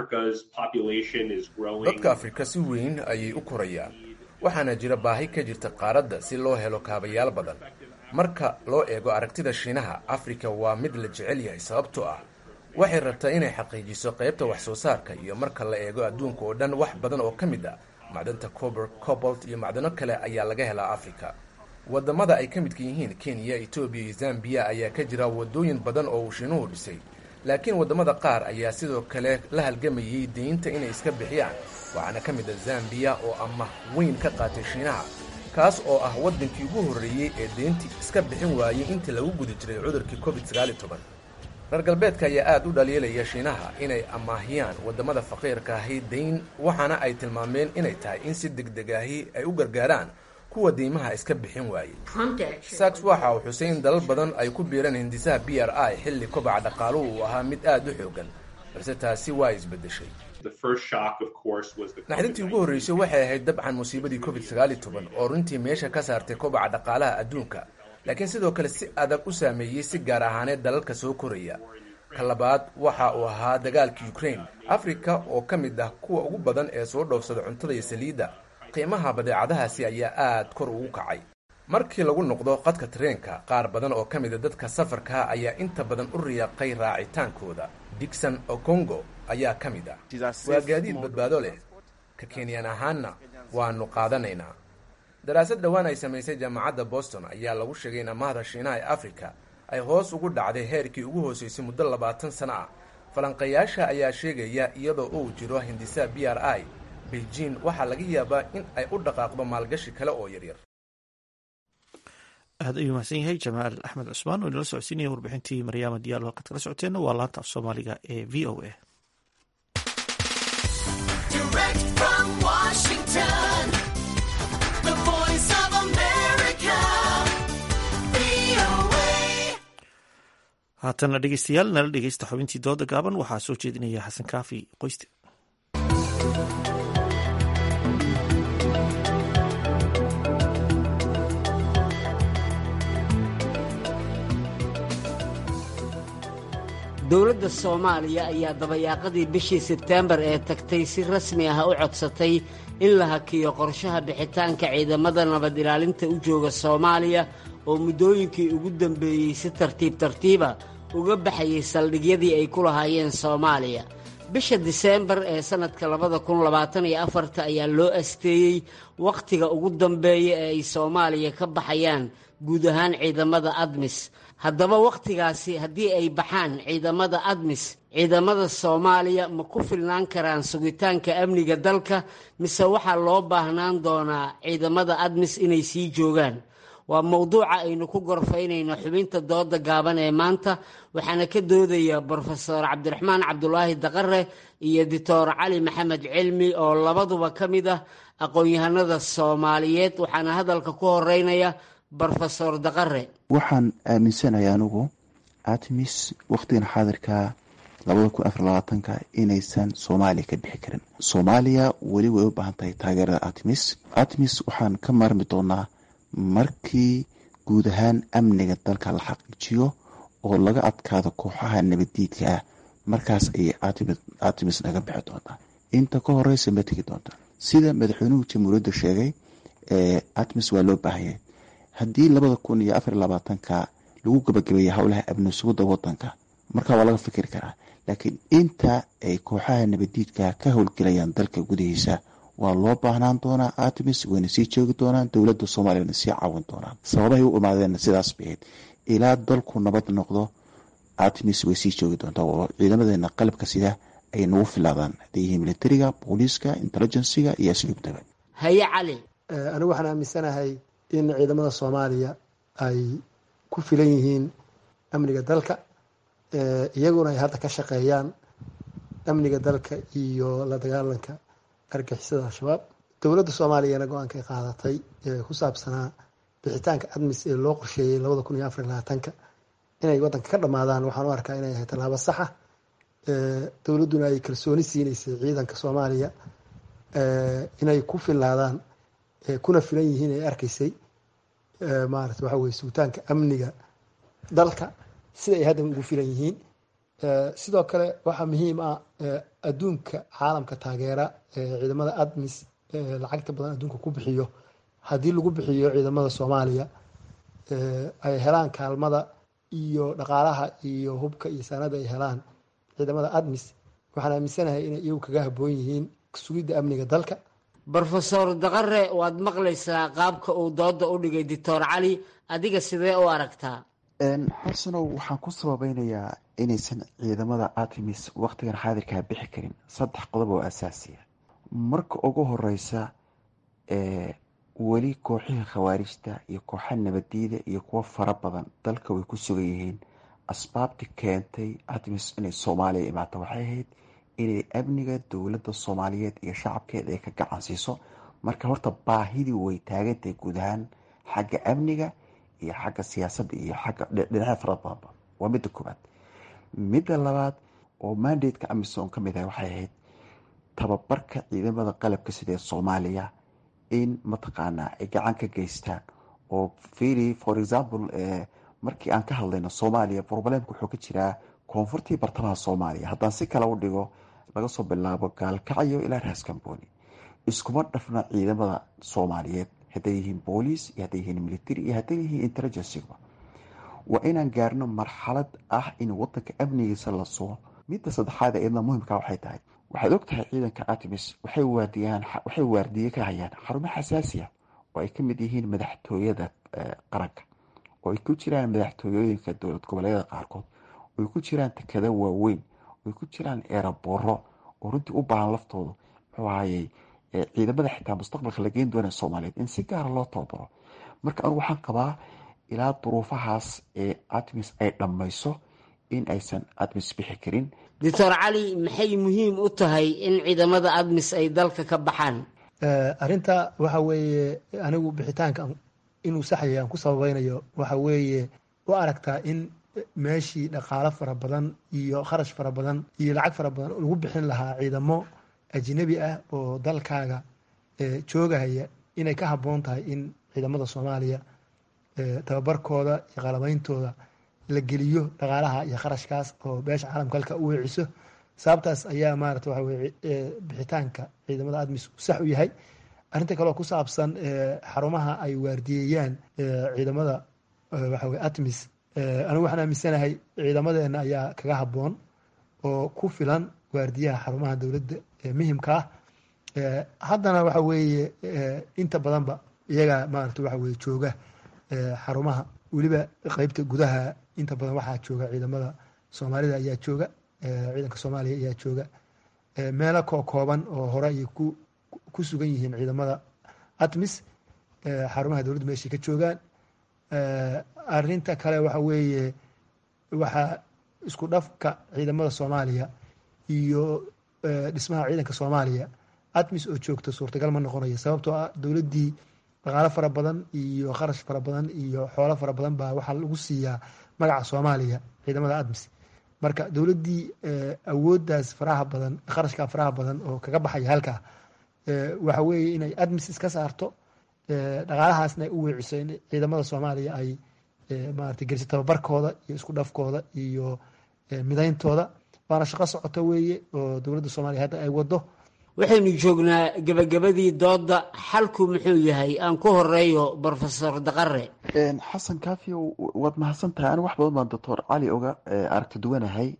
dadka afrika si weyn ayay u korayaan, waxaana jira baahi ka jirta qaaradda si loo helo kaabayaal badan. marka loo eego aragtida shiinaha, afrika waa mid la jecel yahay sababtoo ah waxay rabtaa inay xaqiijiso qaybta wax soo saarka, iyo marka la eego adduunka oo dhan wax badan oo ka mid ah macdanta cober, cobalt iyo macdano kale ayaa laga helaa afrika. wadamada ay ka midka yihiin Kenya, Ethiopia iyo Zambia ayaa ka jira wadooyin badan oo uu shiinuhu dhisay, laakiin wadamada qaar ayaa sidoo kale la halgamayay deynta inay iska bixiyaan. waxaana ka mid ah Zambia oo amaah weyn ka qaatay shiinaha, kaas oo ah wadankii ugu horreeyey ee deyntii iska bixin waayey intii lagu guda jiray cudurkii covid sagaal iyo toban. reer galbeedka ayaa aad u dhaliilaya shiinaha inay amaahiyaan wadamada faqiirka ahi deyn, waxaana ay tilmaameen inay tahay in si degdeg ahi ay u gargaaraan kuwa deymaha iska bixin waayey. Sachs waxa uu xusay in dalal badan ay ku biireen hindisaha B R I xilli kobaca dhaqaaluhu uu ahaa mid aad u xoogan, balse taasi waa isbedeshay. naxdintii ugu horreysay waxay ahayd dabcan musiibadii covid sagaal iyo toban oo runtii meesha ka saartay kobaca dhaqaalaha adduunka, laakiin sidoo kale si adag u saameeyey si gaar ahaaneed dalalka soo koraya. ka labaad waxa uu ahaa dagaalka Ukraine. Afrika oo ka mid ah kuwa ugu badan ee soo dhoofsada cuntada iyo saliidda, qiimaha badeecadahaasi ayaa aad kor ugu kacay. markii lagu noqdo qadka tareenka, qaar badan oo ka mid a dadka safarka ayaa inta badan u riyaaqay raacitaankooda. Dixon Okongo ayaa ka mid ah. waa gaadiid badbaado leh, ka Kenyan ahaanna waanu qaadanaynaa. daraasad dhowaan ay samaysay jaamacadda Boston ayaa lagu sheegay in amaahda shiinaha ee Afrika ay hoos ugu dhacday heerkii ugu hooseysay muddo labaatan sano ah. falanqayaasha ayaa sheegaya iyadoo uu jiro hindisaha B R I, Beijing waxaa laga yaabaa in ay u dhaqaaqdo maalgashi kale oo yaryar. aad ayuu mahadsan yahay jamaal axmed cusmaan oo inala socodsiinaya warbixintii maryaama diyaalo halkaad kala socoteenna waa laanta af soomaaliga ee v o a. haatana dhegeystayaal nala dhegeysta xubintii dooda gaaban waxaa soo jeedinaya xasan kaafi qoyste. dowladda Soomaaliya ayaa dabayaaqadii bishii Sebtembar ee tagtay si rasmi ah u codsatay in la hakiyo qorshaha bixitaanka ciidamada nabad ilaalinta u jooga Soomaaliya oo muddooyinkii ugu dambeeyey si tartiib tartiiba uga baxayay saldhigyadii ay ku lahaayeen Soomaaliya. bisha Diseembar ee sanadka labada kun labaatan iyo afar ayaa loo asteeyey wakhtiga ugu dambeeya ee ay Soomaaliya ka baxayaan guud ahaan ciidamada admis haddaba wakhtigaasi haddii ay baxaan ciidamada admis ciidamada soomaaliya ma ku filnaan karaan sugitaanka amniga dalka mise waxaa loo baahnaan doonaa ciidamada admis inay sii joogaan waa mowduuca aynu ku gorfaynayno xubinta dooda gaaban ee maanta waxaana ka doodaya brofesor cabdiraxmaan cabdulaahi daqare iyo doctor cali maxamed cilmi oo labaduba ka mid ah aqoon-yahanada soomaaliyeed waxaana hadalka ku horeynaya brofesor daqare waxaan aaminsanahay anigu atmis wakhtigan xaadirka labada kun afar labaatanka inaysan soomaaliya ka bixi karin soomaaliya weli way u baahan tahay taageerada atmis atmis waxaan ka maarmi doonaa markii guud ahaan amniga dalka la xaqiijiyo oo laga adkaado kooxaha nabaddiidka ah markaas ayay atmis naga bixi doontaa inta ka horeysa ma tegi doonta sida madaxweynuhu jamhuuriyadda sheegay atmis waa loo baahanyay haddii labada kun iyo afar labaatanka lagu gabagabeeyay howlaha amni sugidda wadanka markaa waa laga fikiri karaa laakiin inta ay kooxaha nabaddiidka ka howlgelayaan dalka gudihiisa waa loo baahnaan doonaa atmis wayna sii joogi doonaan dowladda soomaaliyana sii caawin doonaan sababahay u imaadeenna sidaas bahayd ilaa dalku nabad noqdo atmis way sii joogi doontaa oo ciidamadeena qalabka sida ay nagu filaadaan hadday yihiin militariga booliiska intelligensiga iyo asluubtaba haye cali anigu waxaan aaminsanahay in ciidamada soomaaliya ay ku filan yihiin amniga dalka iyaguna ay hadda ka shaqeeyaan amniga dalka iyo la dagaalanka argixisada al-shabaab dowladda soomaaliyana go-aankay qaadatay ee ku saabsanaa bixitaanka admis ee loo qorsheeyey labada kun iyo afar labaatanka inay wadanka ka dhammaadaan waxaan u arkaa inay ahay tallaabo saxa dowladduna ay kalsooni siinaysay ciidanka soomaaliya inay ku filaadaan kuna filan yihiin ay arkaysay maarata waxa weye sugitaanka amniga dalka sida ay hadda ugu filan yihiin sidoo kale waxaa muhiim ah adduunka caalamka taageera ciidamada admis lacagta badan adduunka ku bixiyo haddii lagu bixiyo ciidamada soomaaliya ay helaan kaalmada iyo dhaqaalaha iyo hubka iyo saanada ay helaan ciidamada admis waxaan aaminsanahay inay iyagu kaga haboon yihiin sugidda amniga dalka brofesor daqare waad maqlaysaa qaabka uu dooda u dhigay doctor cali adiga sidee u aragtaa xasanow waxaan ku sababeynayaa inaysan ciidamada atmis wakhtigan xaadirkaa bixi karin saddex qodob oo asaasiya marka ugu horeysa weli kooxihii khawaarijta iyo kooxa nabadiida iyo kuwo fara badan dalka way ku sugan yihiin asbaabti keentay atmis inay soomaaliya imaato waxay ahayd inay amniga dowladda soomaaliyeed iyo shacabkeeda ay ka gacan siiso marka horta baahidii way taagantahay guud ahaan xagga amniga iyo xagga siyaasadda iyo xagga dhinaca fara badanba waa midda koobaad midda labaad oo mandateka amisom ka mid ah waxay ahayd tababarka ciidamada qalabka sida ee soomaaliya in mataqaanaa ay gacan ka geystaan oo fili for example markii aan ka hadlayno soomaaliya problemka wuxuu ka jiraa koonfurtii bartamaha soomaaliya haddaan si kale u dhigo laga soo bilaabo gaalkacyo ilaa raaskambooni iskuma dhafna ciidamada soomaaliyeed hadday yihiin booliis iyo hadday yihiin military iyo hadday yihiin intelligenceba waa inaan gaarno marxalad ah in wadanka amnigiisa la sugo midda saddexaad ee iyadna muhimka waxay tahay waxaad og tahay ciidanka atmis waxay waardiyaan waxay waardiye ka hayaan xarumo xasaasiya oo ay ka mid yihiin madaxtooyada qaranka oo ay ku jiraan madaxtooyooyinka dowlad goboleedyada qaarkood oo ay ku jiraan tekada waaweyn oo ay ku jiraan eerabooro oo runtii u baahan laftooda muxuu ahayey ciidamada xitaa mustaqbalka la geyn doona soomaaliyeed in si gaara loo tababaro marka anigu waxaan qabaa ilaa duruufahaas ee atmis ay dhammayso in aysan admis bixi karin doctor cali maxay muhiim u tahay in ciidamada admis ay dalka ka baxaan arrinta waxa weeye anigu bixitaanka inuu saxaya aan ku sababeynayo waxa weeye u aragtaa in meeshii dhaqaalo fara badan iyo kharash fara badan iyo lacag fara badan lagu bixin lahaa ciidamo ajnabi ah oo dalkaaga joogahaya inay ka habboon tahay in ciidamada soomaaliya tababarkooda iyo qalabeyntooda la geliyo dhaqaalaha iyo kharashkaas oo beesha caalamka halka u weeciso sababtaas ayaa maarata waxa weye bixitaanka ciidamada admis sax u yahay arrinta kaleoo ku saabsan xarumaha ay waardiyeeyaan ciidamada waxa weye atmis anigu waxaan aaminsanahay ciidamadeena ayaa kaga habboon oo ku filan waardiyaha xarumaha dowladda ee muhimka ah haddana waxa weeye inta badanba iyagaa maarata waxa weye jooga xarumaha weliba qeybta gudaha inta badan waxaa jooga ciidamada soomaalida ayaa jooga ciidanka soomaaliya ayaa jooga meelo koo kooban oo hore ay ku sugan yihiin ciidamada atmis xarumaha dowladdu meeshay ka joogaan arinta kale waxa weeye waxaa isku dhafka ciidamada soomaaliya iyo dhismaha ciidanka soomaaliya atmis oo joogta suurtagal ma noqonayo sababtoo ah dowladdii dhaqaalo fara badan iyo kharash fara badan iyo xoolo fara badan baa waxaa lagu siiyaa magaca soomaaliya ciidamada atmis marka dowladdii awooddaas faraha badan kharashkaa faraha badan oo kaga baxaya halkaa waxa weeye inay atmis iska saarto dhaqaalahaasna ay u weeciso in ciidamada soomaaliya ay maarata geliso tababarkooda iyo isku dhafkooda iyo midayntooda waana shaqo socota weeye oo dowladda soomaaliya hadda ay wado waxaynu joognaa gebagabadii dooda xalku muxuu yahay aan ku horeeyo brofesor daqare xasan kaafiyo waad mahadsan tahay anigu wax badan baan doctor cali oga aragti duwanahay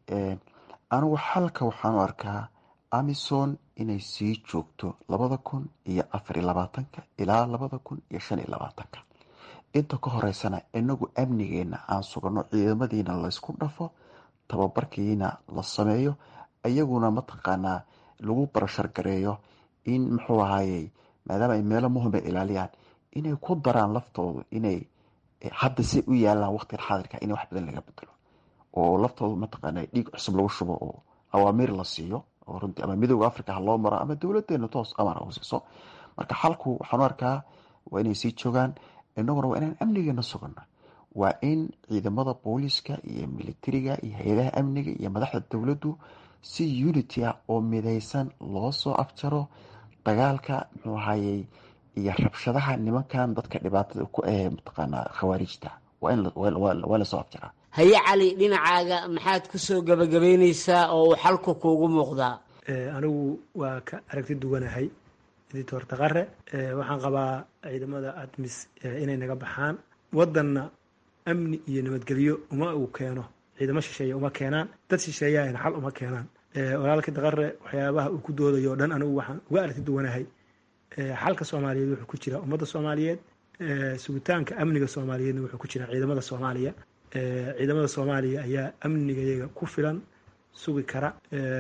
anigu xalka waxaan u arkaa amison inay sii joogto labada kun iyo afar iyo labaatanka ilaa labada kun iyo shan iyo labaatanka inta ka horeysana inagu amnigeena aan sugano ciidamadiina laysku dhafo tababarkiina la sameeyo iyaguna mataqaanaa lagu barashar gareeyo in muxuu ahayey maadaama ay meelo muhima ilaaliyaan inay ku daraan laftoodu inay hadda si u yaalaan waqtigan xaadirka in wax badan laga bedelo oo laftoodu mataqaana dhiig cusub lagu shubo oo awaamiir la siiyo oo runtii ama midooda africa ha loo maro ama dowladeena toos amar u siiso marka xalku waxaan u arkaa waa inay sii joogaan inaguna waa inaan amnigeena sugana waa in ciidamada booliska iyo militariga iyo hay-adaha amniga iyo madaxda dowladdu si unity ah oo midaysan loo soo afjaro dagaalka muxuu ahayey iyo rabshadaha nimankan dadka dhibaatada ku ah mataqaanaa khawaarijta waa in waa lasoo afjaraa haye cali dhinacaaga maxaad kusoo gabagabeyneysaa oo uu xalku kuugu muuqdaa anigu waa ka aragti duwanahay editor daqare waxaan qabaa ciidamada atmis inay naga baxaan wadanna amni iyo nabadgelyo uma uu keeno ciidamo shisheeye uma keenaan dad shisheeyaana xal uma keenaan walaalka daqare waxyaabaha uu ku doodayo o dhan anigu waxaan uga aragti duwanahay xalka soomaaliyeed wuxuu ku jiraa ummadda soomaaliyeed sugitaanka amniga soomaaliyeedna wuxuu ku jiraa ciidamada soomaaliya ciidamada soomaaliya ayaa amnigayaga ku filan sugi kara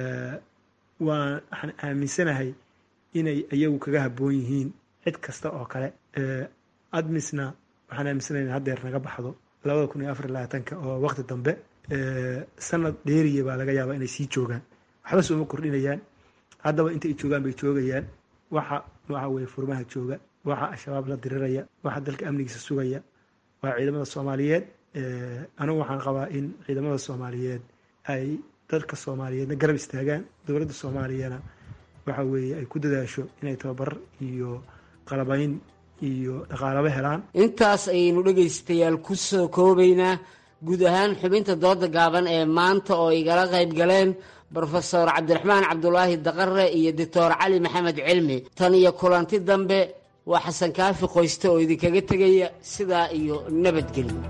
waa waxaan aaminsanahay inay iyagu kaga habboon yihiin cid kasta oo kale admisna waxaan aaminsanahay in haddeer naga baxdo labada kun iyo afar iyo labaatanka oo waqti dambe sanad dheeriya baa laga yaabaa inay sii joogaan waxba sooma kordhinayaan haddaba inta ay joogaan bay joogayaan waxa waxa weye furmaha jooga waxa al-shabaab la diriraya waxa dalka amnigiisa sugaya waa ciidamada soomaaliyeed anigu waxaan qabaa in ciidamada soomaaliyeed ay dadka soomaaliyeedna garab istaagaan dowladda soomaaliyana waxa weeye ay ku dadaasho inay tababar iyo qalabayn iyo dhaqaalaba helaan intaas ayaynu dhegaystayaal ku soo koobaynaa guud ahaan xubinta dooda gaaban ee maanta oo igala qayb galeen brofesor cabdiraxmaan cabdulaahi daqare iyo doctor cali maxamed cilmi tan iyo kulanti dambe waa xasan kaafi qoyste oo idinkaga tegaya sidaa iyo nabadgelyo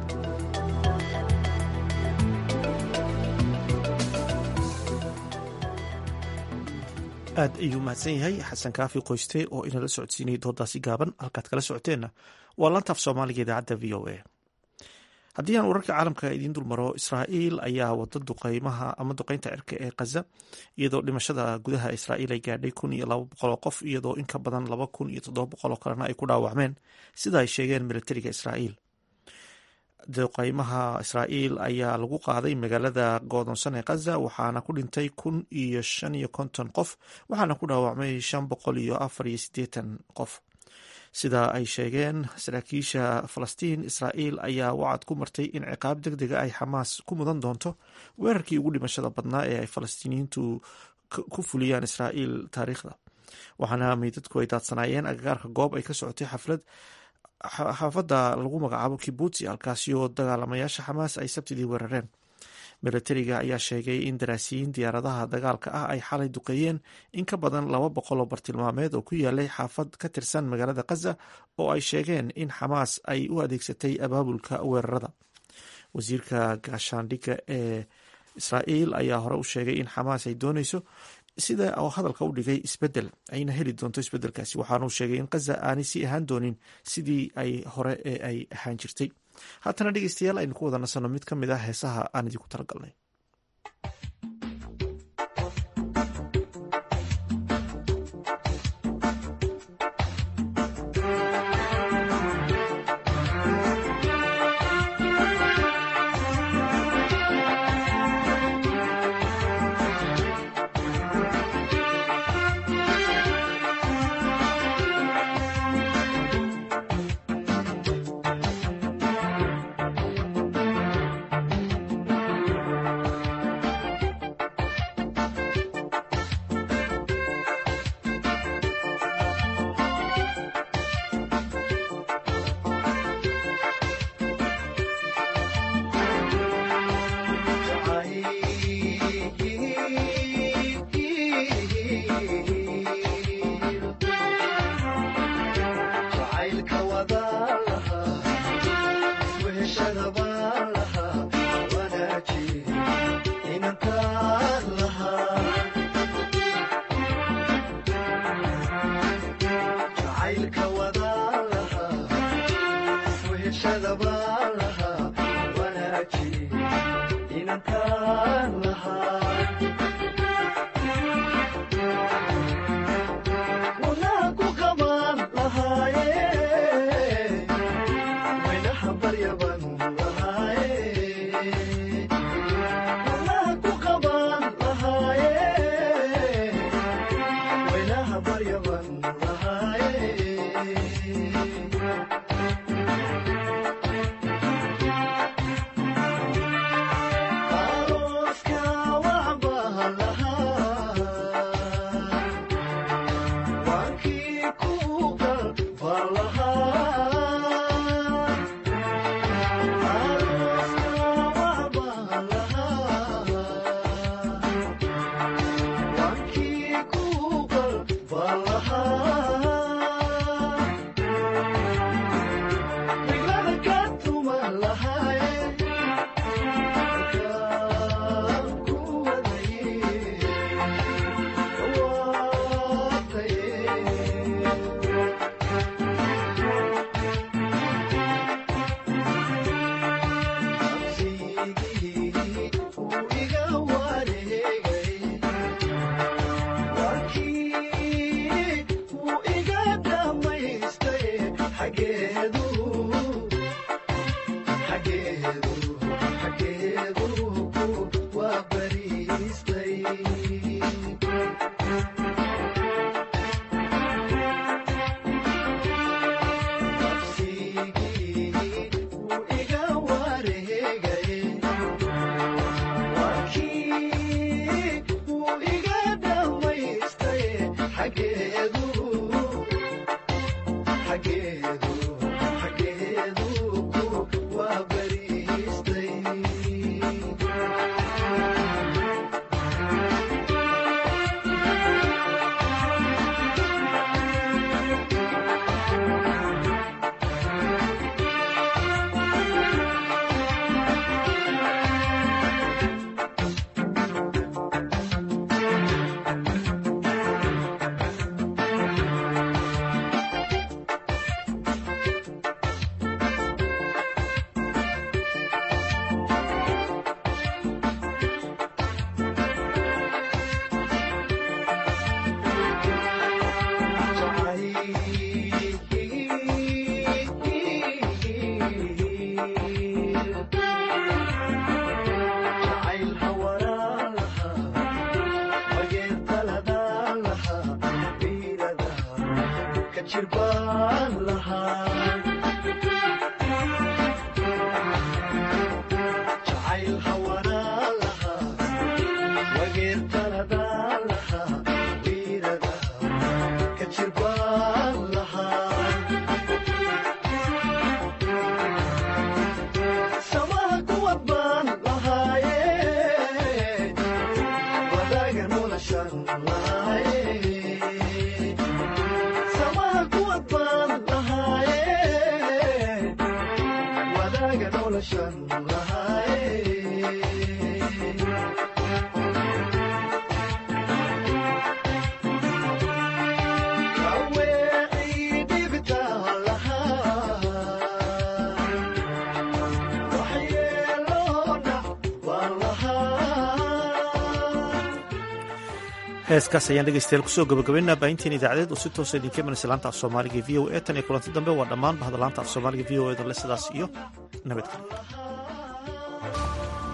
aad ayuu mahadsan yahay xasan kaafi qoyste oo inala socodsiinayay doodaasi gaaban halkaad kala socoteenna waa lantaaf soomaaliga idaacadda v o a haddii aan wararka caalamka idiin dulmaro israa'iil ayaa wada duqeymaha ama duqeynta cirka ee khaza iyadoo dhimashada gudaha israa'iil ay gaadhay kun iyo laba boqol oo qof iyadoo in ka badan laba kun iyo toddoba boqol oo kalena ay ku dhaawacmeen sida ay sheegeen militariga israa'iil duqeymaha israa'iil ayaa lagu qaaday magaalada goodonsan ee khaza waxaana ku dhintay kun iyo shan iyo konton qof waxaana ku dhaawacmay shan boqol iyo afar iyo siddeetan qof sida ay sheegeen saraakiisha falastiin israa'iil ayaa wacad ku martay in ciqaab deg dega ay xamaas ku mudan doonto weerarkii ugu dhimashada badnaa ee ay falastiiniyiintu ku fuliyaan israa'iil taariikhda waxaana meydadku ay daadsanaayeen agagaarka goob ay ka socotay xaflad xaafadda lagu magacaabo kibuutsi halkaasi oo dagaalamayaasha xamaas ay sabtidii weerareen milatariga ayaa sheegay in daraasiyiin diyaaradaha dagaalka ah ay xalay duqeeyeen in ka badan laba boqol oo bartilmaameed oo ku yaalay xaafad ka tirsan magaalada khaza oo ay sheegeen in xamaas ay u adeegsatay abaabulka weerarada wasiirka gaashaandhigga ee israa'iil ayaa hore u sheegay in xamaas ay dooneyso sida oo hadalka u dhigay isbedel ayna heli doonto isbedelkaasi, waxaanuu sheegay in kaza aanay sii ahaan doonin sidii ay hore ee ay ahaan jirtay. haatana dhegeystayaal aynu ku wada nasanno mid ka mid ah heesaha aan idinku talagalnay. heeskaas ayaan dhegeystayaal kusoo gabagabaynaa baahinteen idaacadeed oo si toosa idinka imanaysa laanta af soomaaliga v o e tan iyo kulanti dambe waa dhammaan bahda laanta af soomaaliga v o e da le sidaas iyo nabadgelyo.